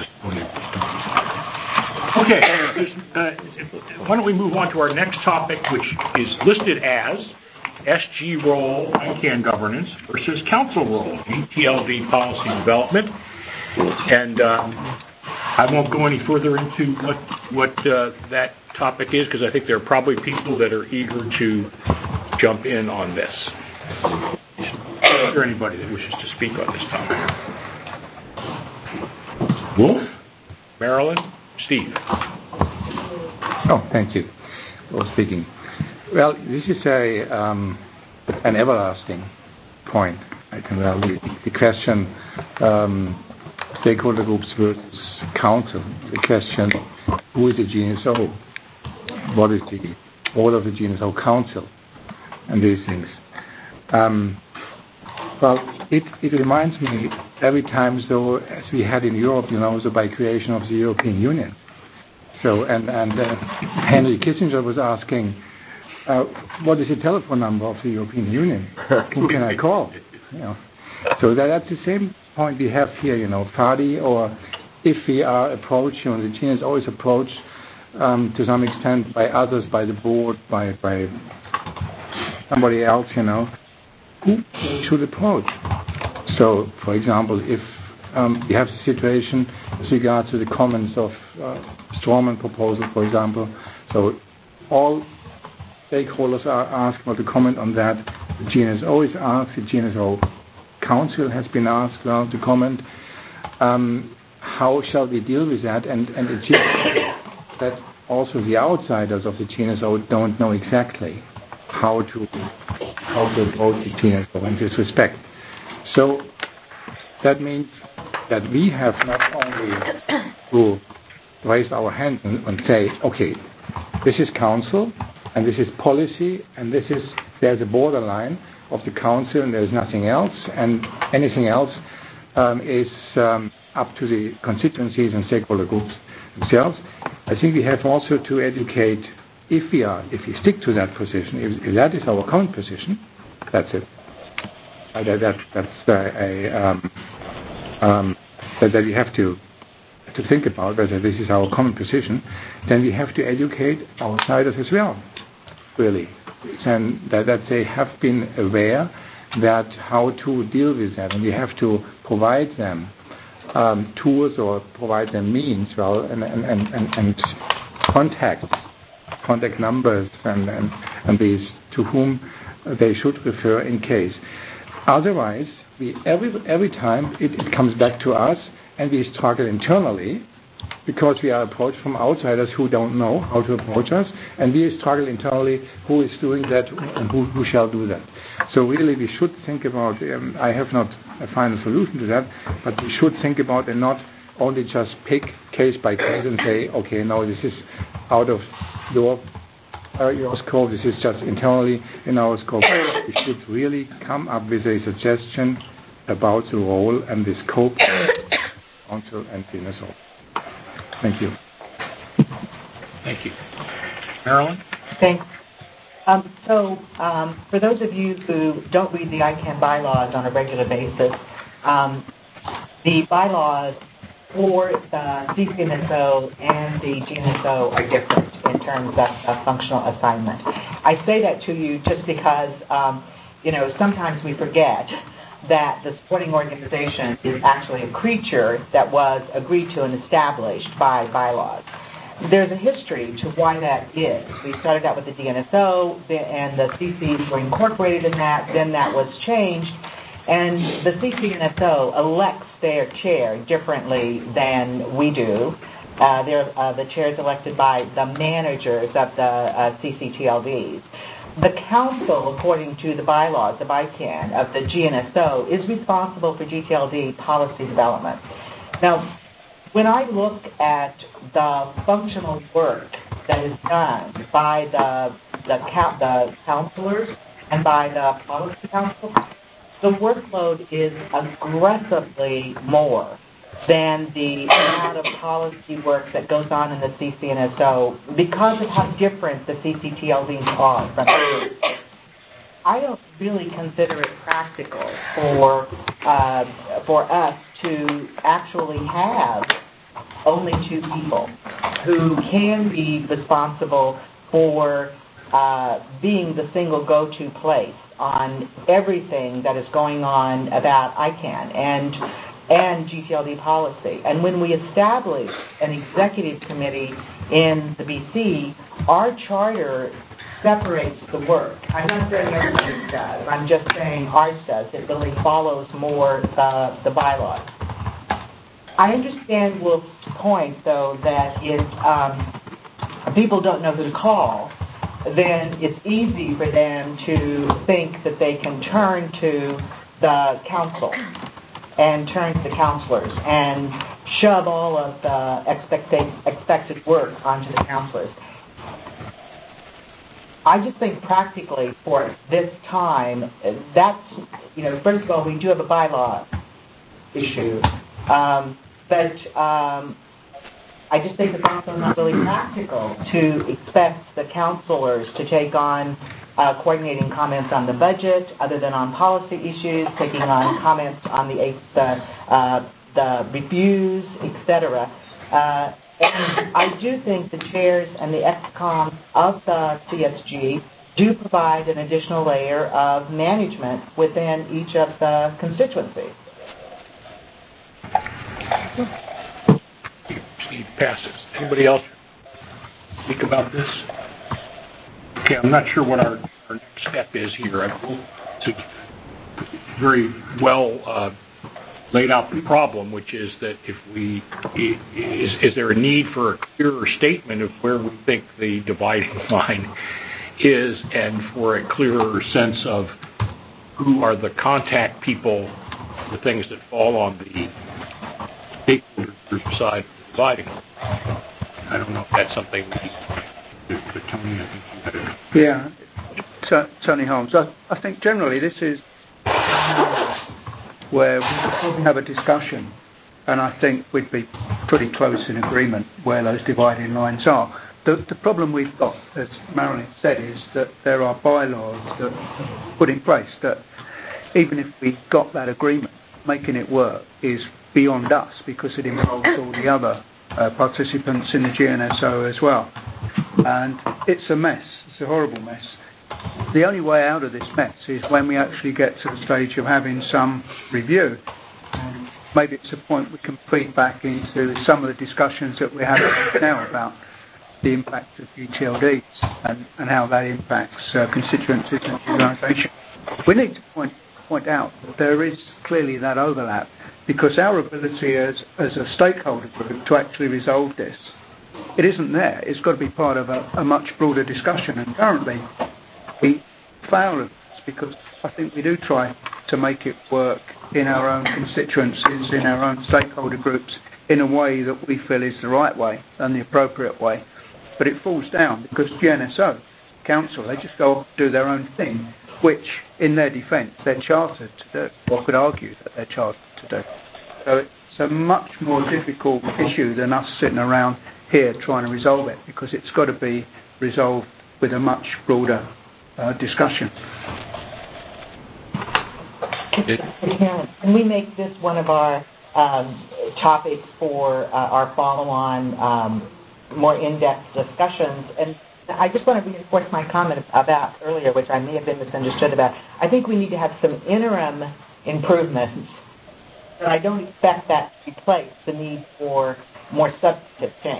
Okay, why don't we move on to our next topic, which is listed as SG role, ICANN governance versus council role, GTLD policy development. And I won't go any further into what that topic is, because I think there are probably people that are eager to jump in on this. Is there anybody that wishes to speak on this topic? Wolf? Marilyn? Steve? Oh, thank you for speaking. Well, this is an everlasting point. I can tell you. The question, stakeholder groups versus council. The question, who is the GNSO? What is the role of the GNSO council? And these things. Well, it reminds me every time, so as we had in Europe, so by creation of the European Union. So, and Henry Kissinger was asking, what is the telephone number of the European Union? Who can I call? So that's the same point we have here, FADI, or if we are approached, the GNSO is approached to some extent by others, by the board, by somebody else, who should approach? So, for example, if you have the situation with regard to the comments of Strawman proposal, for example, so all stakeholders are asked for to comment on that. The GNSO is asked, the GNSO Council has been asked to comment. How shall we deal with that? And it seems that also the outsiders of the GNSO don't know exactly how to approach the GNSO in this respect. So that means that we have not only to raise our hand and say, okay, this is council, and this is policy, and there's a borderline of the council, and there's nothing else, and anything else is up to the constituencies and stakeholder groups themselves. I think we have also to educate, if we stick to that position, if that is our current position, that's it. That we have to think about whether this is our common position. Then we have to educate outsiders as well, really, and that they have been aware that how to deal with that, and we have to provide them tools or provide them means, and contact numbers, and these to whom they should refer in case. Otherwise, every time it comes back to us, and we struggle internally because we are approached from outsiders who don't know how to approach us, and we struggle internally who is doing that and who shall do that. So really we should think about, I have not a final solution to that, but we should think about and not only just pick case by case and say, okay, no, this is out of your scope, this is just internally in our scope. We should really come up with a suggestion about the role and the scope of Council and DNSO. Thank you. Thank you. Marilyn? Thanks. For those of you who don't read the ICANN bylaws on a regular basis, the bylaws for the CCNSO and the GNSO are different in terms of functional assignment. I say that to you just because, sometimes we forget that the supporting organization is actually a creature that was agreed to and established by bylaws. There's a history to why that is. We started out with the DNSO, and the CCs were incorporated in that. Then that was changed, and the CCNSO elects their chair differently than we do. The chair is elected by the managers of the CCTLDs. The council, according to the bylaws of ICANN, of the GNSO, is responsible for GTLD policy development. Now, when I look at the functional work that is done by the counselors and by the policy council, the workload is aggressively more than the amount of policy work that goes on in the CCNSO because of how different the CCTLDs are from others. I don't really consider it practical for us to actually have only two people who can be responsible for being the single go-to place on everything that is going on about ICANN and GTLD policy. And when we establish an executive committee in the BC, our charter separates the work. I'm not saying everybody's does. I'm just saying ours does. It really follows more the bylaws. I understand Wolf's point, though, that if people don't know who to call, then it's easy for them to think that they can turn to the council and turn to the counselors and shove all of the expected work onto the counselors. I just think practically for this time, that's, first of all, we do have a bylaw issue. But I just think it's also not really practical to expect the counselors to take on coordinating comments on the budget, other than on policy issues, taking on comments on the reviews, etc. And I do think the chairs and the ExCom of the CSG do provide an additional layer of management within each of the constituencies. Steve passes. Anybody else speak about this? Okay, I'm not sure what our next step is here. It's very well laid out the problem, which is that is there a need for a clearer statement of where we think the dividing line is, and for a clearer sense of who are the contact people, the things that fall on the stakeholder side of the dividing line. I don't know if that's something we need to Tony, I think you had it. Yeah, Tony Holmes. I think generally this is where we have a discussion, and I think we'd be pretty close in agreement where those dividing lines are. The problem we've got, as Marilyn said, is that there are bylaws that are put in place that even if we got that agreement, making it work is beyond us because it involves all the other participants in the GNSO as well. And it's a mess. It's a horrible mess. The only way out of this mess is when we actually get to the stage of having some review. And maybe it's a point we can feed back into some of the discussions that we're having now about the impact of GTLDs and how that impacts constituencies and organisation. We need to point point out that there is clearly that overlap, because our ability as a stakeholder group to actually resolve this, it isn't there. It's got to be part of a much broader discussion, and currently we fail at this because I think we do try to make it work in our own constituencies, in our own stakeholder groups, in a way that we feel is the right way and the appropriate way. But it falls down because GNSO, council, they just go off and do their own thing, which, in their defence, they're chartered to do, or could argue that they're chartered to do. So it's a much more difficult issue than us sitting around here trying to resolve it, because it's got to be resolved with a much broader discussion. Can we make this one of our topics for our follow-on, more in-depth discussions? And I just want to reinforce my comment about earlier, which I may have been misunderstood about. I think we need to have some interim improvements, but I don't expect that to replace the need for more substantive change.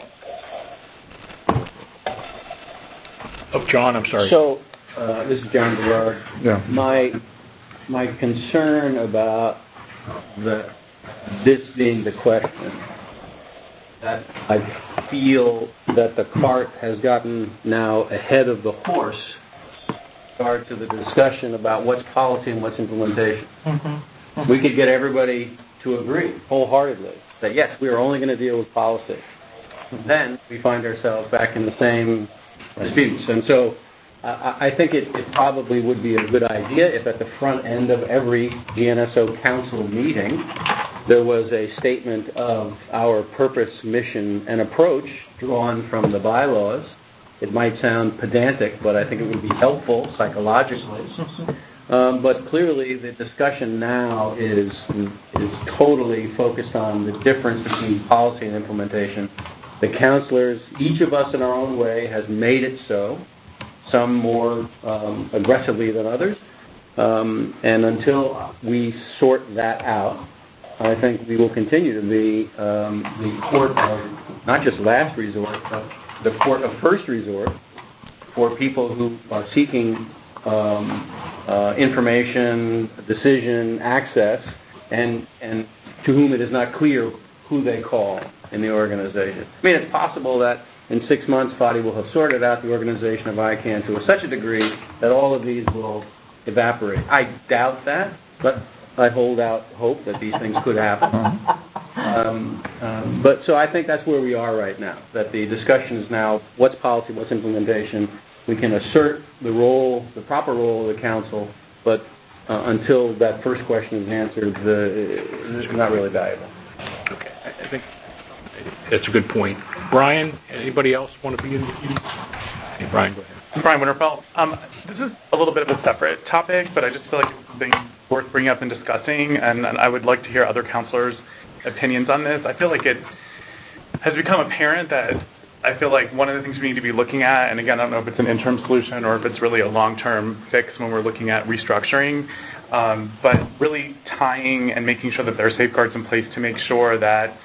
Oh, John, I'm sorry. So, this is John Berard. Yeah. My concern about this being the question, that I feel that the cart has gotten now ahead of the horse with regard to the discussion about what's policy and what's implementation. Mm-hmm. We could get everybody to agree wholeheartedly that yes, we are only going to deal with policy. Then we find ourselves back in the same disputes. And so I think it probably would be a good idea if at the front end of every GNSO Council meeting there was a statement of our purpose, mission, and approach drawn from the bylaws. It might sound pedantic, but I think it would be helpful psychologically. But clearly the discussion now is totally focused on the difference between policy and implementation. The councilors, each of us in our own way, has made it so, some more aggressively than others. And until we sort that out, I think we will continue to be the court of not just last resort, but the court of first resort for people who are seeking information, decision, access, and to whom it is not clear who they call in the organization. I mean, it's possible that in 6 months, Fadi will have sorted out the organization of ICANN to such a degree that all of these will evaporate. I doubt that, but I hold out hope that these things could happen. But so I think that's where we are right now, that the discussion is now what's policy, what's implementation. We can assert the role, the proper role of the council, but until that first question is answered, it's not really valuable. Okay, I think that's a good point. Brian, anybody else want to be in the queue? Hey, Brian, go ahead. Brian Winterfeld. This is a little bit of a separate topic, but I just feel like it's something worth bringing up and discussing, and I would like to hear other counselors' opinions on this. I feel like it has become apparent that I feel like one of the things we need to be looking at, and again, I don't know if it's an interim solution or if it's really a long-term fix when we're looking at restructuring, but really tying and making sure that there are safeguards in place to make sure that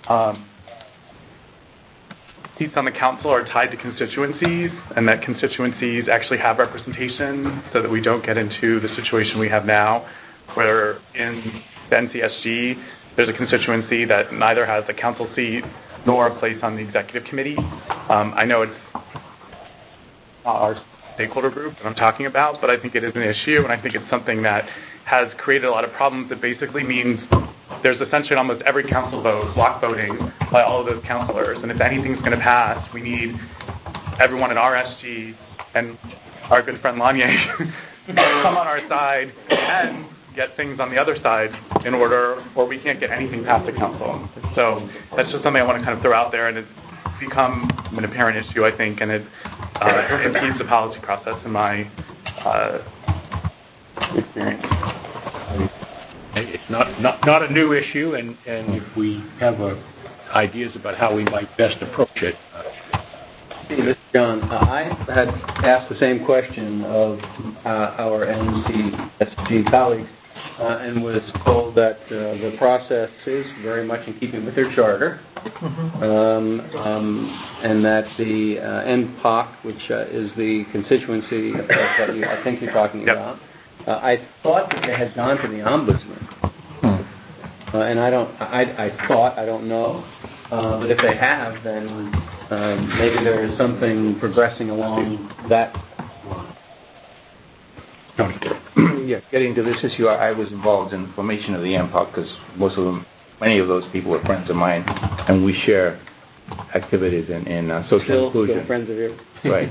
seats on the council are tied to constituencies and that constituencies actually have representation so that we don't get into the situation we have now where in the NCSG there's a constituency that neither has a council seat nor a place on the executive committee. I know it's not our stakeholder group that I'm talking about, but I think it is an issue, and I think it's something that has created a lot of problems. It basically means there's essentially almost every council vote, block voting by all of those councilors, and if anything's going to pass, we need everyone in our SG and our good friend Lanier to come on our side and get things on the other side in order, or we can't get anything past the council. So that's just something I want to kind of throw out there, and it's become an apparent issue, I think, and it impedes the policy process in my experience. It's not a new issue, and if we have ideas about how we might best approach it. Hey, this is John. I had asked the same question of our NCSG colleagues and was told that the process is very much in keeping with their charter, and that the NPOC, which is the constituency that I think you're talking about, I thought that they had gone to the ombudsman, and I don't know, but if they have, then maybe there is something progressing along that. Yeah, getting to this issue, I was involved in the formation of the MPOC because many of those people were friends of mine, and we share activities in social inclusion. Still friends of yours? Right.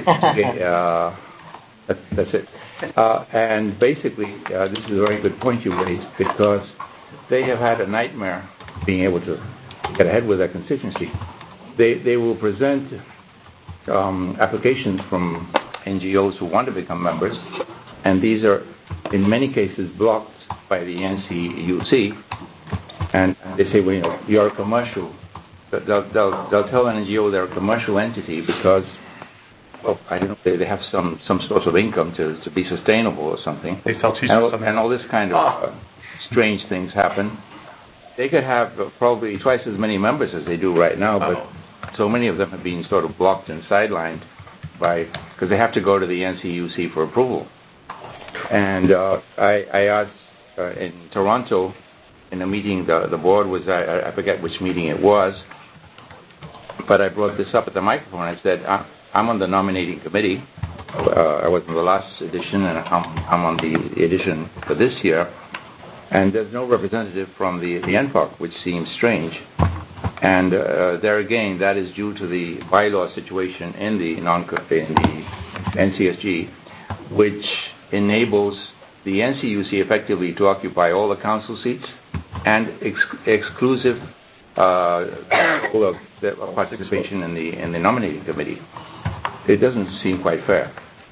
That's it. And basically, this is a very good point you raised because they have had a nightmare being able to get ahead with their constituency. They will present applications from NGOs who want to become members, and these are, in many cases, blocked by the NCUC. And they say, well, you're a commercial. They'll tell an NGO they're a commercial entity because, well, I don't know, they have some source of income to be sustainable or something. They sell t-shirts. And all this kind of strange things happen. They could have probably twice as many members as they do right now, but so many of them have been sort of blocked and sidelined because they have to go to the NCUC for approval. And I asked in Toronto, in a meeting, the board was, I forget which meeting it was, but I brought this up at the microphone. I said, I'm on the nominating committee. I was on the last edition, and I'm on the edition for this year. And there's no representative from the NPOC, which seems strange. And there again, that is due to the bylaw situation in the NCSG, which enables the NCUC effectively to occupy all the council seats and exclusive participation in the nominating committee. It doesn't seem quite fair.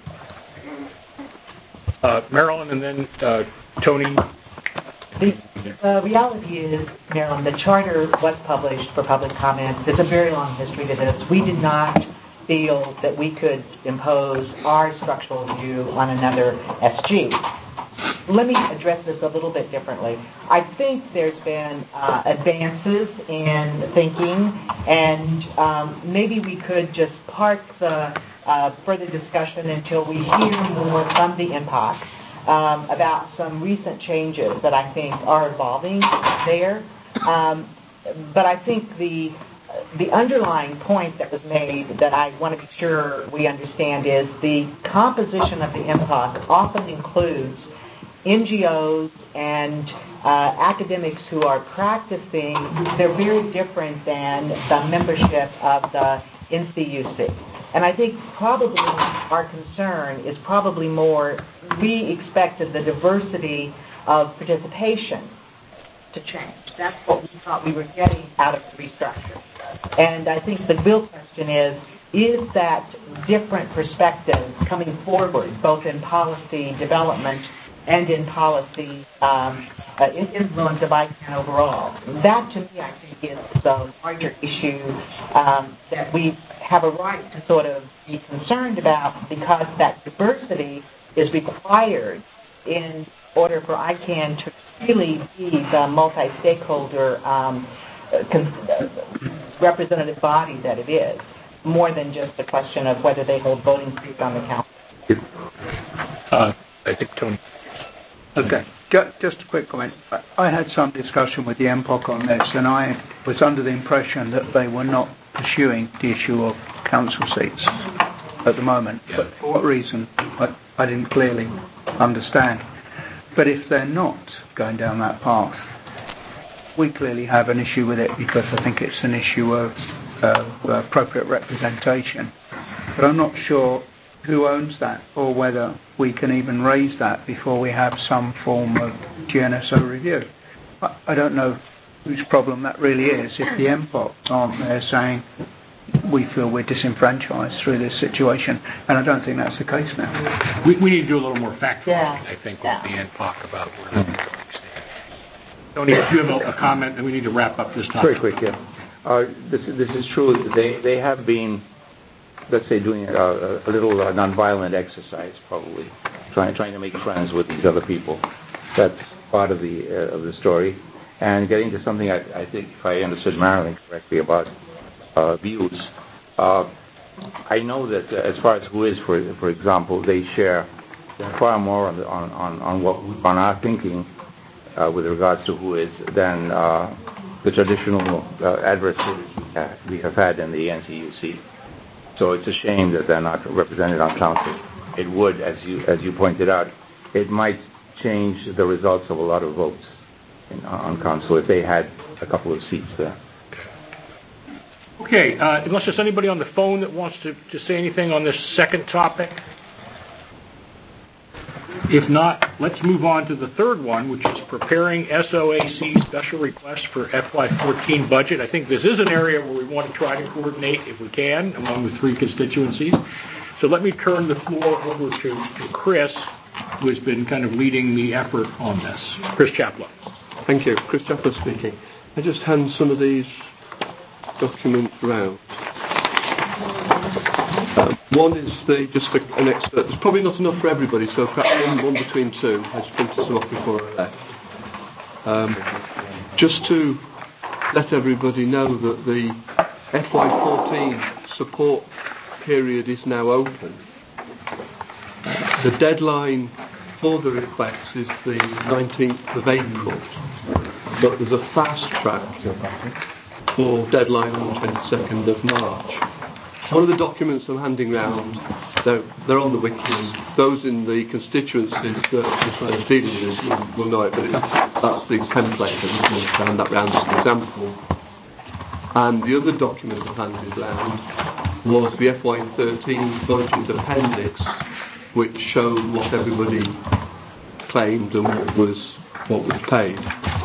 Marilyn, and then Tony. The reality is, Marilyn, the charter was published for public comment. There's a very long history to this. We did not feel that we could impose our structural view on another SG. Let me address this a little bit differently. I think there's been advances in thinking, and maybe we could just park the further discussion until we hear more from the MPOC about some recent changes that I think are evolving there. But I think the underlying point that was made that I want to be sure we understand is the composition of the MPOC often includes NGOs and academics who are practicing. They're very different than the membership of the NCUC. And I think probably our concern is probably more, we expected the diversity of participation to change. That's what we thought we were getting out of the restructure. And I think the real question is that different perspective coming forward, both in policy development and in policy influence of ICANN overall? That, to me, I think is the larger issue that we have a right to sort of be concerned about, because that diversity is required in order for ICANN to really be the multi-stakeholder representative body that it is, more than just a question of whether they hold voting seats on the council. I think Tony. Okay, just a quick comment. I had some discussion with the MPOC on this, and I was under the impression that they were not pursuing the issue of council seats at the moment. Yeah. But for what reason, I didn't clearly understand. But if they're not going down that path, we clearly have an issue with it, because I think it's an issue of appropriate representation. But I'm not sure who owns that, or whether we can even raise that before we have some form of GNSO review. I don't know whose problem that really is, if the MPOC aren't there saying we feel we're disenfranchised through this situation, and I don't think that's the case now. We need to do a little more fact-checking, I think, with the NPOC about where they're going to stand. Tony, if you have a comment, then we need to wrap up this topic. Very quick, yeah. This is true. They have been, let's say, doing a little nonviolent exercise, probably trying to make friends with these other people. That's part of the story. And getting to something, I think, if I understood Marilyn correctly, about views. I know that as far as who is, for example, they share far more on our thinking with regards to who is than the traditional adversaries we have had in the NCUC. So it's a shame that they're not represented on council. It would, as you pointed out, it might change the results of a lot of votes on council if they had a couple of seats there. Okay, unless there's anybody on the phone that wants to say anything on this second topic. If not, let's move on to the third one, which is preparing SOAC special requests for FY14 budget. I think this is an area where we want to try to coordinate, if we can, among the three constituencies. So let me turn the floor over to Chris, who has been kind of leading the effort on this. Chris Chaplin. Thank you. Chris Chaplin speaking. I just hand some of these documents round. One is just an excerpt. There's probably not enough for everybody, so perhaps one between two. I just printed some off before I left. Just to let everybody know that the FY14 support period is now open. The deadline for the request is the 19th of April, but there's a fast track for deadline on the 22nd of March. One of the documents I'm handing round, they're on the wiki. Those in the constituencies that I'm dealing with will know it, but that's the template. I'm just going to hand that round as an example. And the other document I handed round was the FY13 budget appendix, which showed what everybody claimed and what was paid.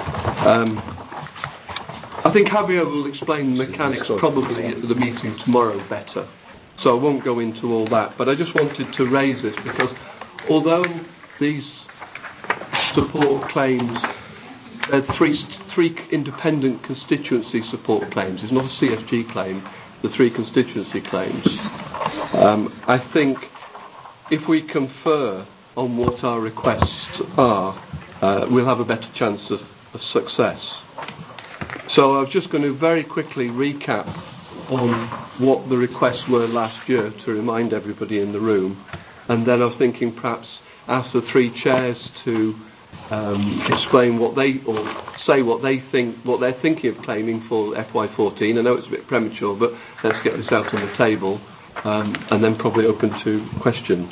I think Javier will explain the mechanics probably at the meeting tomorrow better, so I won't go into all that, but I just wanted to raise this because although these support claims, there are three independent constituency support claims, it's not a CFG claim, the three constituency claims. I think if we confer on what our requests are, we'll have a better chance of success. So I was just going to very quickly recap on what the requests were last year to remind everybody in the room, and then I was thinking perhaps ask the three chairs to explain what they, or say what they think, what they're thinking of claiming for FY14. I know it's a bit premature, but let's get this out on the table, and then probably open to questions.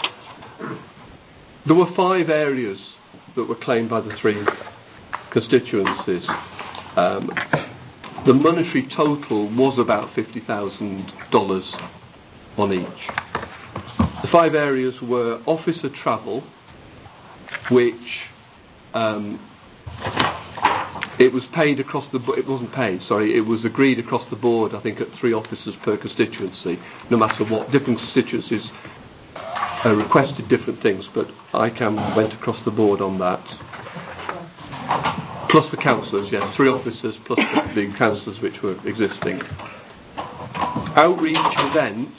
There were 5 areas that were claimed by the three constituencies. The monetary total was about $50,000 on each. The 5 areas were officer travel, which it was paid across the board. It wasn't paid, sorry. It was agreed across the board, I think, at 3 officers per constituency, no matter what. Different constituencies requested different things, but ICAM went across the board on that. Plus the councillors, yes, 3 officers plus the councillors which were existing. Outreach events,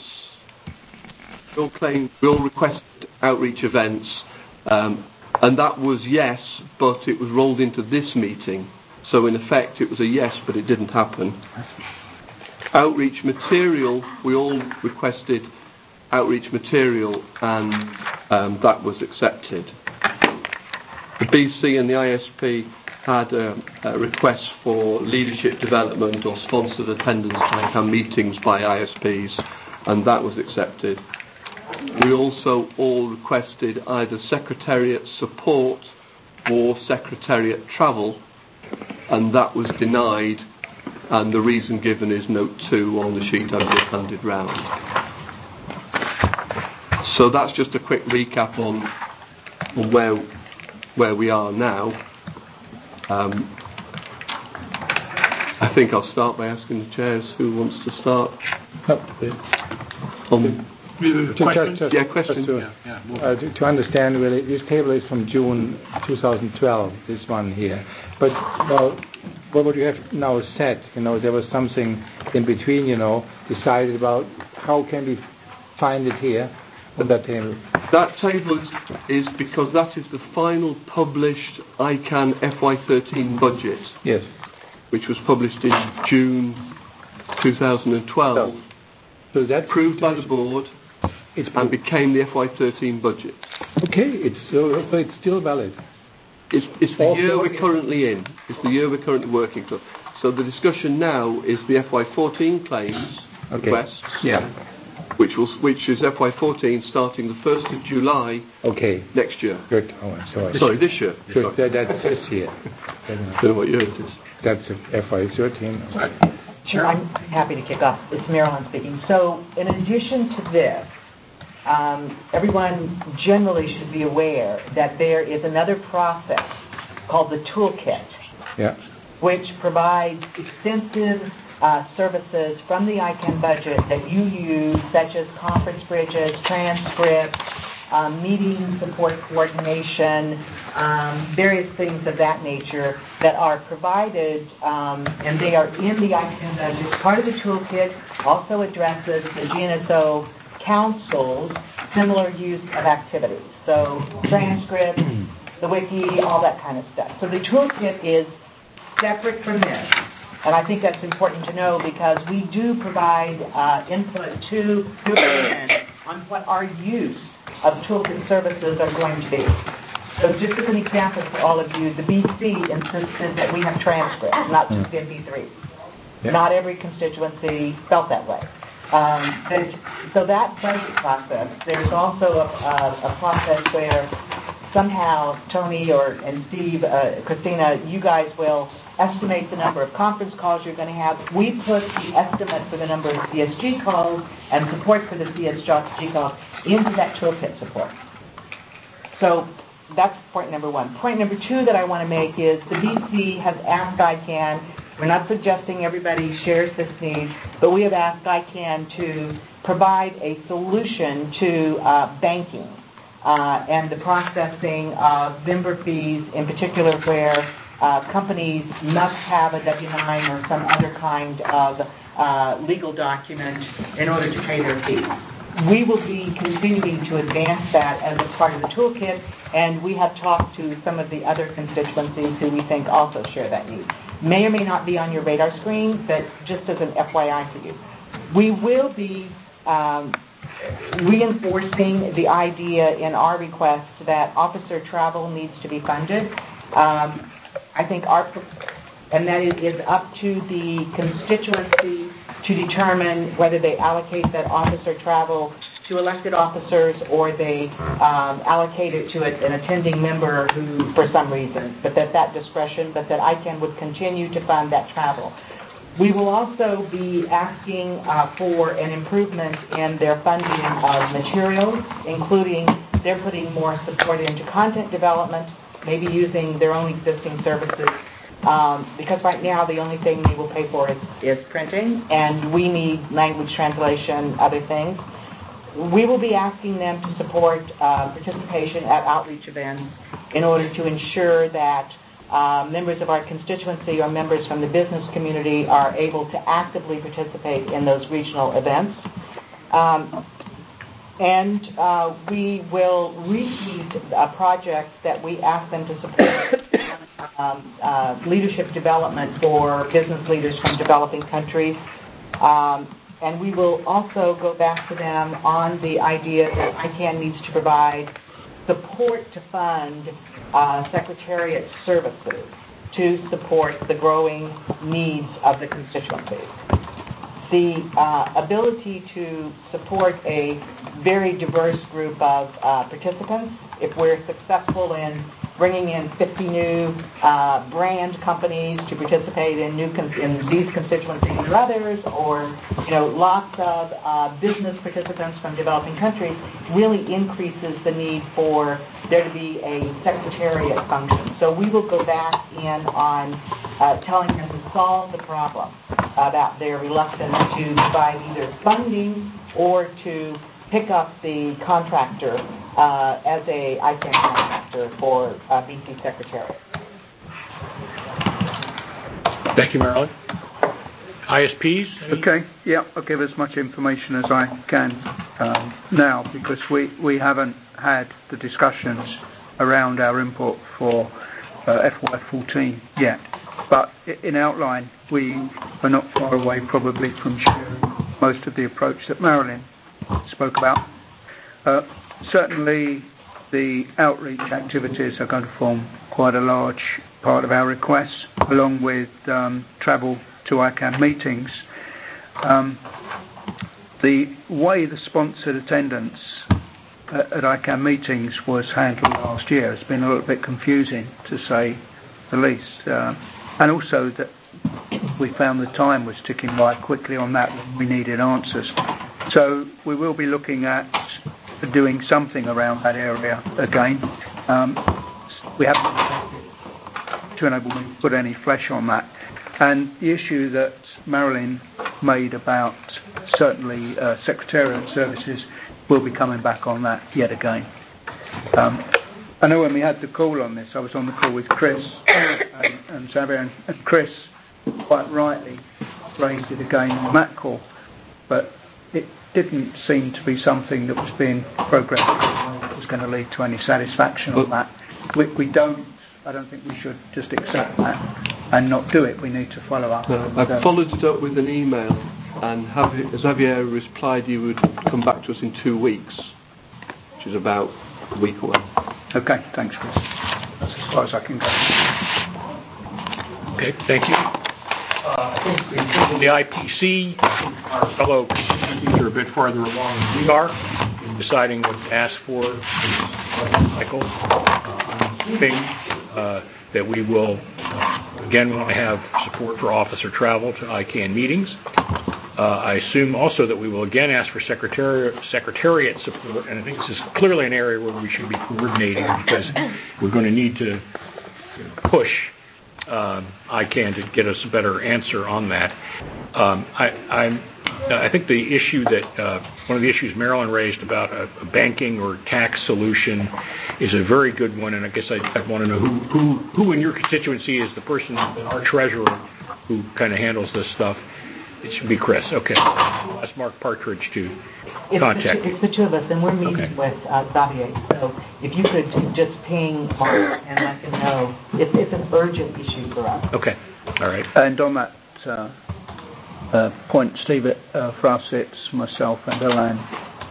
we all requested outreach events, and that was yes, but it was rolled into this meeting. So in effect it was a yes, but it didn't happen. Outreach material, we all requested outreach material, and that was accepted. The BC and the ISP had a request for leadership development or sponsored attendance at ICAM meetings by ISPs, and that was accepted. We also all requested either secretariat support or secretariat travel, and that was denied, and the reason given is note 2 on the sheet I've just handed round. So that's just a quick recap on where we are now. I think I'll start by asking the chairs who wants to start. Question. To understand, really, this table is from June 2012, this one here. But what you have now said, there was something in between, decided about how can we find it here on that table. That table is because that is the final published ICAN FY13 budget. Yes. Which was published in June 2012. So that approved by the board. and became the FY13 budget. Okay, it's still valid. It's the year we're currently in. It's the year we're currently working to. So the discussion now is the FY14 claims requests. Yeah. Which is FY14 starting the 1st of July next year. Good. Oh, I'm sorry. Sorry, this year. Good. That's this year. I don't know what year it is. That's FY13. Sure, I'm happy to kick off. It's Marilyn speaking. So, in addition to this, everyone generally should be aware that there is another process called the toolkit, which provides extensive services from the ICANN budget that you use, such as conference bridges, transcripts, meeting support coordination, various things of that nature that are provided, and they are in the ICANN budget. Part of the toolkit also addresses the GNSO Council's similar use of activities. So transcripts, the wiki, all that kind of stuff. So the toolkit is separate from this. And I think that's important to know because we do provide input to government on what our use of toolkit services are going to be. So just as an example for all of you, the BC insisted that we have transcripts, not just MP3s. Not every constituency felt that way. So that budget process, there's also a process where somehow Tony and Steve, Christina, you guys will estimate the number of conference calls you're going to have. We put the estimate for the number of CSG calls and support for the CSG calls into that toolkit support. So that's point number one. Point number two that I want to make is the BC has asked ICANN, we're not suggesting everybody shares this need, but we have asked ICANN to provide a solution to banking and the processing of member fees, in particular where companies must have a W-9 or some other kind of legal document in order to pay their fees. We will be continuing to advance that as a part of the toolkit, and we have talked to some of the other constituencies who we think also share that need. May or may not be on your radar screen, but just as an FYI for you. We will be reinforcing the idea in our request that officer travel needs to be funded. I think and that is up to the constituency to determine whether they allocate that officer travel to elected officers or they allocate it to an attending member who, for some reason, but that discretion, but that ICANN would continue to fund that travel. We will also be asking for an improvement in their funding of materials, including they're putting more support into content development, maybe using their own existing services, because right now the only thing they will pay for is printing, and we need language translation, other things. We will be asking them to support participation at outreach events in order to ensure that members of our constituency or members from the business community are able to actively participate in those regional events. And we will repeat a project that we asked them to support leadership development for business leaders from developing countries. And we will also go back to them on the idea that ICANN needs to provide support to fund Secretariat services to support the growing needs of the constituency. The ability to support a very diverse group of participants, if we're successful in bringing in 50 new brand companies to participate in these constituencies or others, or lots of business participants from developing countries, really increases the need for there to be a secretariat function. So we will go back in on telling them to solve the problem about their reluctance to provide either funding or to pick up the contractor as a ICANN contractor for BC Secretariat. Thank you, Marilyn. ISPs? Okay, yeah, I'll give as much information as I can now, because we haven't had the discussions around our input for FY14 yet. But in outline, we are not far away probably from sharing most of the approach that Marilyn spoke about. Certainly, the outreach activities are going to form quite a large part of our requests, along with travel to ICANN meetings. The way the sponsored attendance at ICANN meetings was handled last year has been a little bit confusing, to say the least. And also that we found the time was ticking right quickly on that when we needed answers. So we will be looking at doing something around that area again. We haven't been able to put any flesh on that. And the issue that Marilyn made about certainly secretariat services, we'll be coming back on that yet again. I know when we had the call on this, I was on the call with Chris and Xavier, and Chris quite rightly raised it again on that call, but it didn't seem to be something that was being progressed that was going to lead to any satisfaction on that. I don't think we should just accept that and not do it. We need to follow up. I've followed it up with an email, and Xavier replied he would come back to us in 2 weeks, which is about a week away. Okay, thanks, Chris. That's as far as I can go. Okay, thank you. I think in terms of the IPC, our fellow constituents are a bit farther along than we are in deciding what to ask for in the cycle. I'm assuming that we will, again, want to have support for officer travel to ICANN meetings. I assume also that we will again ask for secretariat support, and I think this is clearly an area where we should be coordinating because we're going to need to push ICANN to get us a better answer on that. I think the issue that one of the issues Marilyn raised about a banking or tax solution is a very good one, and I guess I want to know who in your constituency is the person, our treasurer, who kind of handles this stuff. It should be Chris. Okay. I'll ask Mark Partridge to contact you. It's the two of us, and we're meeting with Xavier. So if you could just ping Mark and let him know. It's an urgent issue for us. Okay. All right. And on that point, Steve, for us, it's myself and Elaine.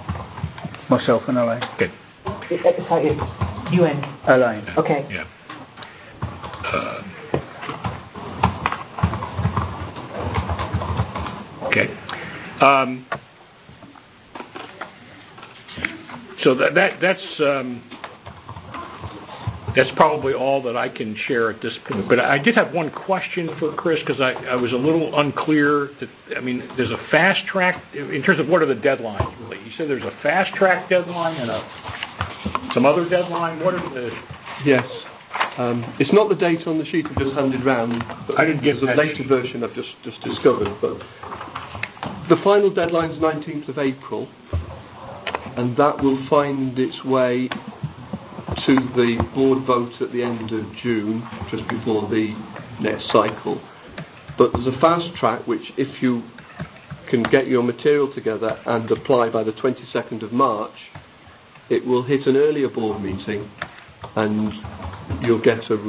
Good. Sorry, it's you and Elaine. Okay. Yeah. Okay. So that's probably all that I can share at this point. But I did have one question for Chris because I was a little unclear. There's a fast track in terms of what are the deadlines, really? You said there's a fast track deadline and some other deadline. What are the... Yes. It's not the date on the sheet I've just handed round. I didn't get the later version I've just discovered. But the final deadline is 19th of April, and that will find its way to the board vote at the end of June, just before the next cycle. But there's a fast track which, if you can get your material together and apply by the 22nd of March, it will hit an earlier board meeting, and you'll get a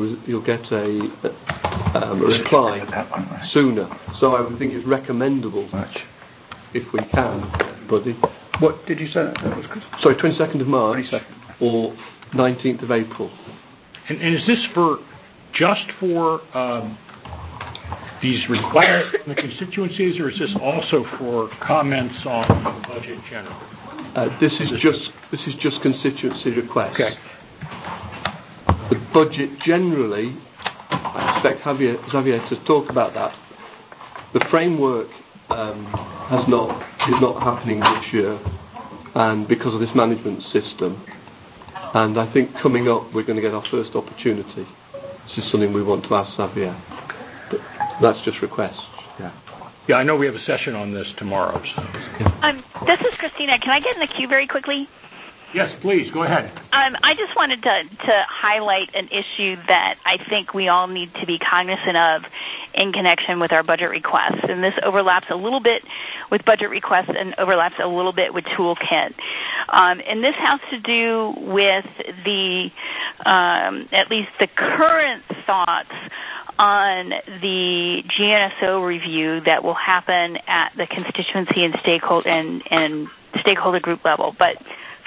reply sooner. So I would think it's recommendable, if we can, buddy. What did you say that was? Sorry, 22nd of March or 19th of April. And is this just for these requests from the constituencies, or is this also for comments on the budget generally? This is just constituency requests. Okay. The budget generally, I expect Xavier to talk about that. The framework is not happening this year, and because of this management system. And I think coming up, we're going to get our first opportunity. This is something we want to ask Xavier. But that's just requests. Yeah, I know we have a session on this tomorrow. So. This is Christina. Can I get in the queue very quickly? Yes, please. Go ahead. I just wanted to highlight an issue that I think we all need to be cognizant of in connection with our budget requests. And this overlaps a little bit with budget requests and overlaps a little bit with Toolkit. And this has to do with at least the current thoughts on the GNSO review that will happen at the constituency and stakeholder group level. But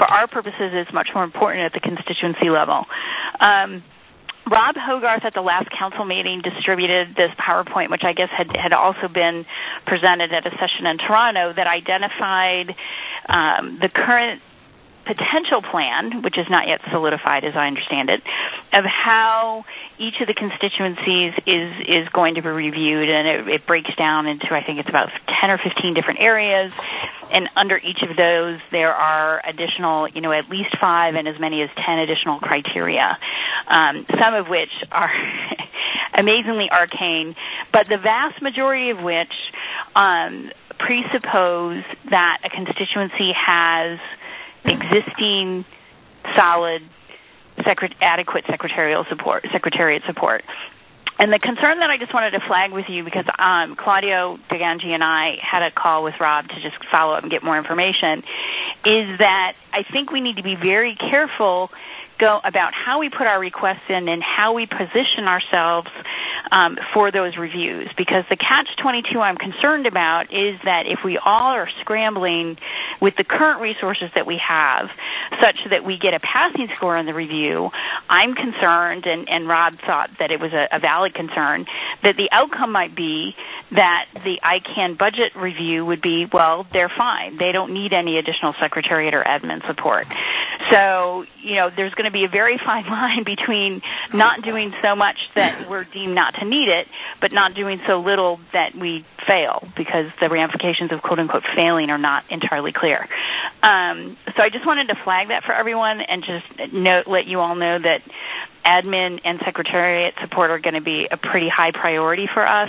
for our purposes, is much more important at the constituency level. Rob Hogarth at the last council meeting distributed this PowerPoint, which I guess had also been presented at a session in Toronto, that identified the current potential plan, which is not yet solidified as I understand it, of how each of the constituencies is going to be reviewed, and it breaks down into, I think it's about 10 or 15 different areas, and under each of those there are additional, at least 5 and as many as 10 additional criteria, some of which are amazingly arcane, but the vast majority of which presuppose that a constituency has existing solid adequate secretariat support. And the concern that I just wanted to flag with you, because Claudio DeGangi and I had a call with Rob to just follow up and get more information, is that I think we need to be very careful about how we put our requests in and how we position ourselves for those reviews. Because the catch-22 I'm concerned about is that if we all are scrambling with the current resources that we have, such that we get a passing score on the review, I'm concerned, and Rob thought that it was a valid concern, that the outcome might be that the ICANN budget review would be, well, they're fine. They don't need any additional secretariat or admin support. So, there's going to be a very fine line between not doing so much that we're deemed not to need it, but not doing so little that we fail, because the ramifications of quote-unquote failing are not entirely clear. So I just wanted to flag that for everyone and just let you all know that admin and secretariat support are going to be a pretty high priority for us.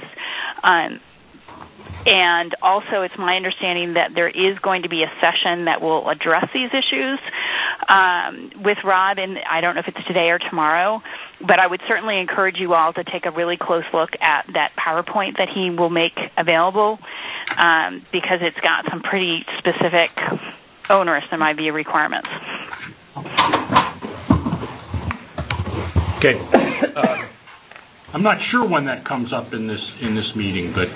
And also, it's my understanding that there is going to be a session that will address these issues with Rob, and I don't know if it's today or tomorrow, but I would certainly encourage you all to take a really close look at that PowerPoint that he will make available, because it's got some pretty specific, onerous, in my view, requirements. Okay. I'm not sure when that comes up in this meeting, but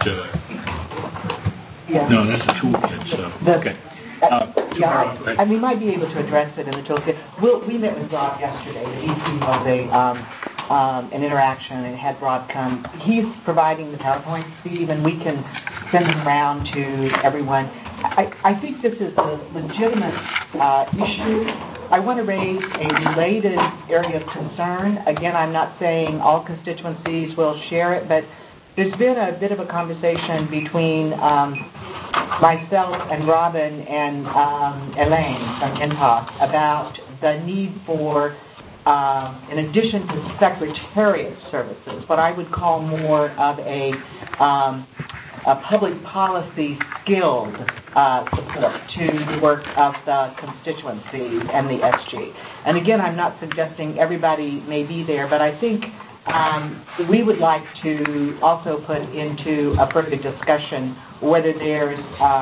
no, that's a toolkit. So okay. And we might be able to address it in the toolkit. We met with Rob yesterday. The DC was an interaction, and had Rob come. He's providing the PowerPoint, Steve, and we can send them around to everyone. I think this is a legitimate issue. I want to raise a related area of concern. Again, I'm not saying all constituencies will share it, but there's been a bit of a conversation between myself and Robin and Elaine from INPA about the need for, in addition to secretariat services, what I would call more of a public policy skilled support to the work of the constituency and the SG. And again, I'm not suggesting everybody may be there, but I think we would like to also put into a further discussion whether there's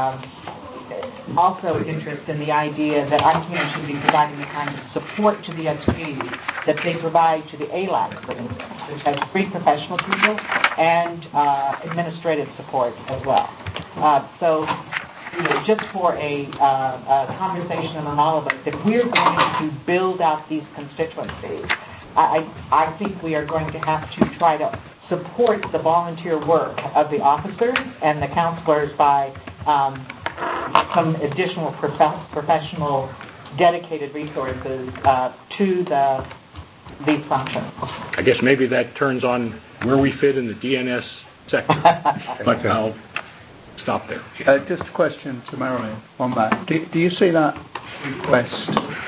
also interest in the idea that ICANN should be providing the kind of support to the SG that they provide to the ALAC, for instance, which has free professional people and administrative support as well. So, just for a conversation among all of us, if we're going to build out these constituencies, I think we are going to have to try to support the volunteer work of the officers and the counselors by some additional professional, dedicated resources to these functions. I guess maybe that turns on where we fit in the DNS sector, but I'll stop there. Just a question to Marilyn on that. Do you see that request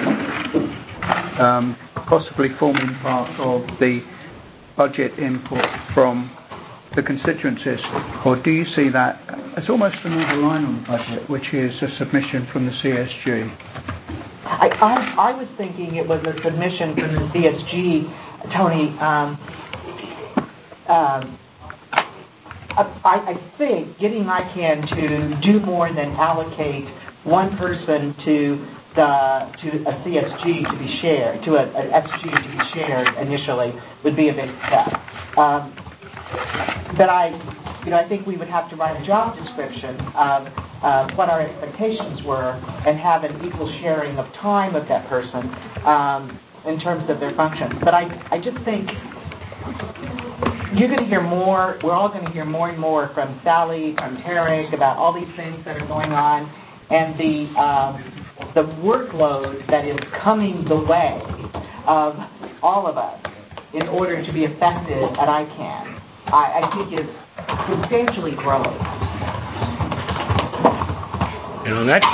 possibly forming part of the budget input from the constituencies, or do you see that as almost another line on the budget, which is a submission from the CSG? I was thinking it was a submission from the CSG, Tony. I think getting ICANN to do more than allocate one person to a CSG to be shared, to an SG to be shared initially, would be a big step. But I think we would have to write a job description of what our expectations were and have an equal sharing of time of that person in terms of their functions. But I just think you're going to hear more, we're all going to hear more and more from Sally, from Tarek, about all these things that are going on, and the workload that is coming the way of all of us in order to be effective at ICANN, I think is substantially growing. And on that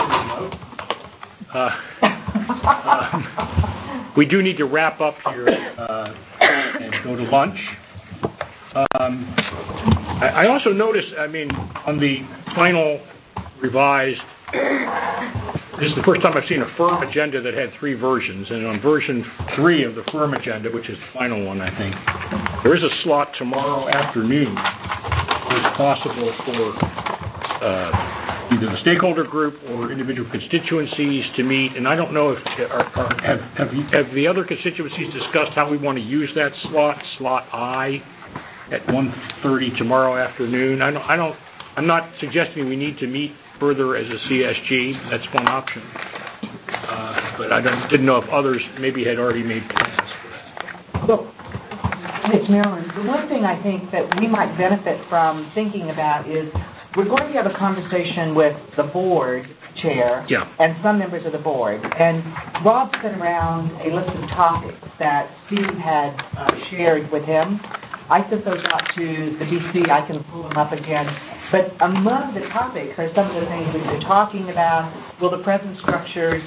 note, we do need to wrap up here and go to lunch. I also noticed, on the final revised, this is the first time I've seen a firm agenda that had 3 versions, and on version 3 of the firm agenda, which is the final one, I think, there is a slot tomorrow afternoon that's possible for either the stakeholder group or individual constituencies to meet, and I don't know if have the other constituencies discussed how we want to use that slot I, at 1:30 tomorrow afternoon. I'm not suggesting we need to meet further as a CSG. That's one option. But I didn't know if others maybe had already made plans for that. Look, it's Marilyn. The one thing I think that we might benefit from thinking about is we're going to have a conversation with the board chair and some members of the board. And Rob sent around a list of topics that Steve had shared with him. I sent those out to the BC. I can pull them up again. But among the topics are some of the things we've been talking about. Will the present structures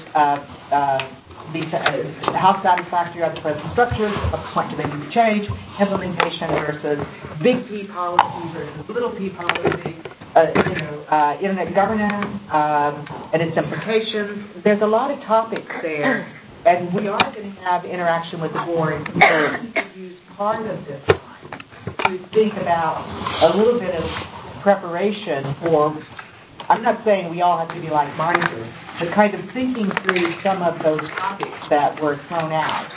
how satisfactory are the present structures? What do they need to change? Implementation versus big P policy versus little p policy. Internet governance and its implications. There's a lot of topics there, and we are going to have interaction with the board to use part of this time to think about a little bit of preparation for, I'm not saying we all have to be like minded, but kind of thinking through some of those topics that were thrown out.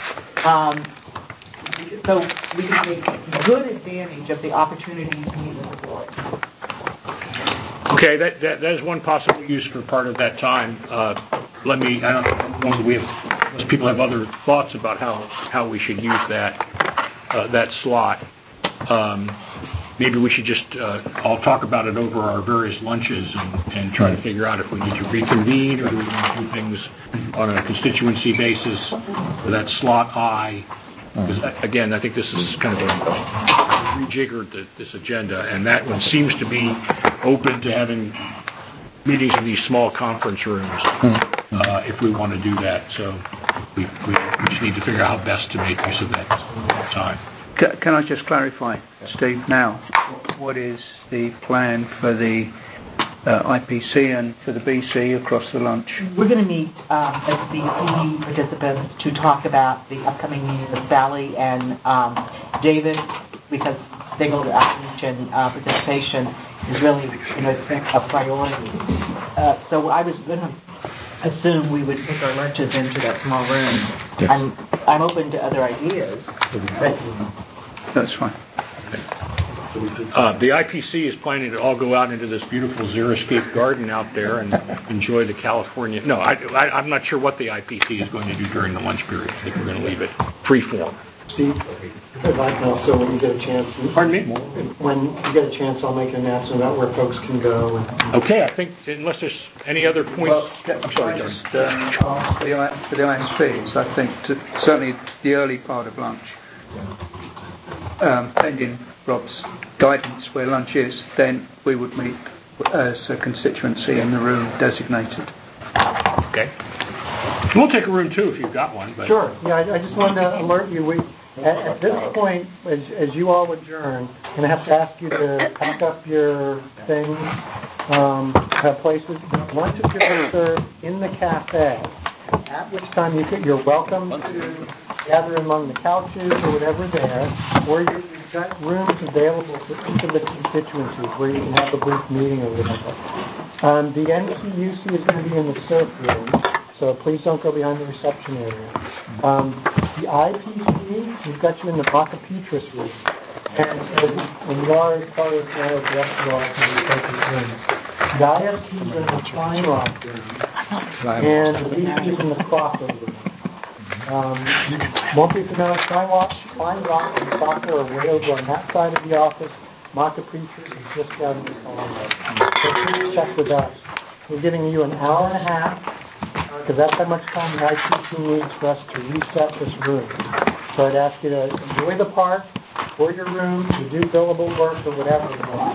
So we can take good advantage of the opportunity to meet with the board. Okay, that is one possible use for part of that time. I don't know, most people have other thoughts about how we should use that slot. Maybe we should just all talk about it over our various lunches and try to figure out if we need to reconvene or do we want to do things on a constituency basis for that slot I. Because, again, I think this is kind of rejiggered this agenda, and that one seems to be open to having meetings in these small conference rooms if we want to do that. So we just need to figure out how best to make use of that time. Can I just clarify, Steve, now, what is the plan for the IPC and for the BC across the lunch? We're going to meet as BC participants to talk about the upcoming meeting with Sally and David, because stakeholder outreach and participation is really a priority. So I was going to assume we would take our lunches into that small room. Yes. I'm open to other ideas. That's fine. The IPC is planning to all go out into this beautiful xeriscape garden out there and enjoy the California. No, I'm not sure what the IPC is going to do during the lunch period. I think we're going to leave it free form. Steve, if I can also, when you get a chance, pardon me? When you get a chance, I'll make an announcement about where folks can go. Okay, I think unless there's any other points. Well, I'm sorry, John. For the ISPs, I think certainly the early part of lunch, pending Rob's guidance where lunch is, then we would meet as a constituency in the room designated. Okay. We'll take a room too if you've got one. But. Sure. Yeah, I just wanted to alert you. At this point, as you all adjourn, I'm going to have to ask you to pack up your things, have places. Lunch is going to serve in the cafe, at which time you're welcome to gather among the couches or whatever there, or you've got rooms available for each of the constituencies where you can have a brief meeting or whatever. The NCUC is going to be in the surf room, so please don't go behind the reception area. The IPC, we've got you in the Baca Petras room. And you are, as part of the rest of our rooms. The IST is in the Flying Rock room, and the BC is in the crossover room. Won't be familiar, Flying Rock and Soccer are way over on that side of the office. Market Preacher is just down in the corner. So please check with us. We're giving you an hour and a half, because that's how much time the ITC needs for us to reset this room. So I'd ask you to enjoy the park, or your room, to do billable work or whatever you want.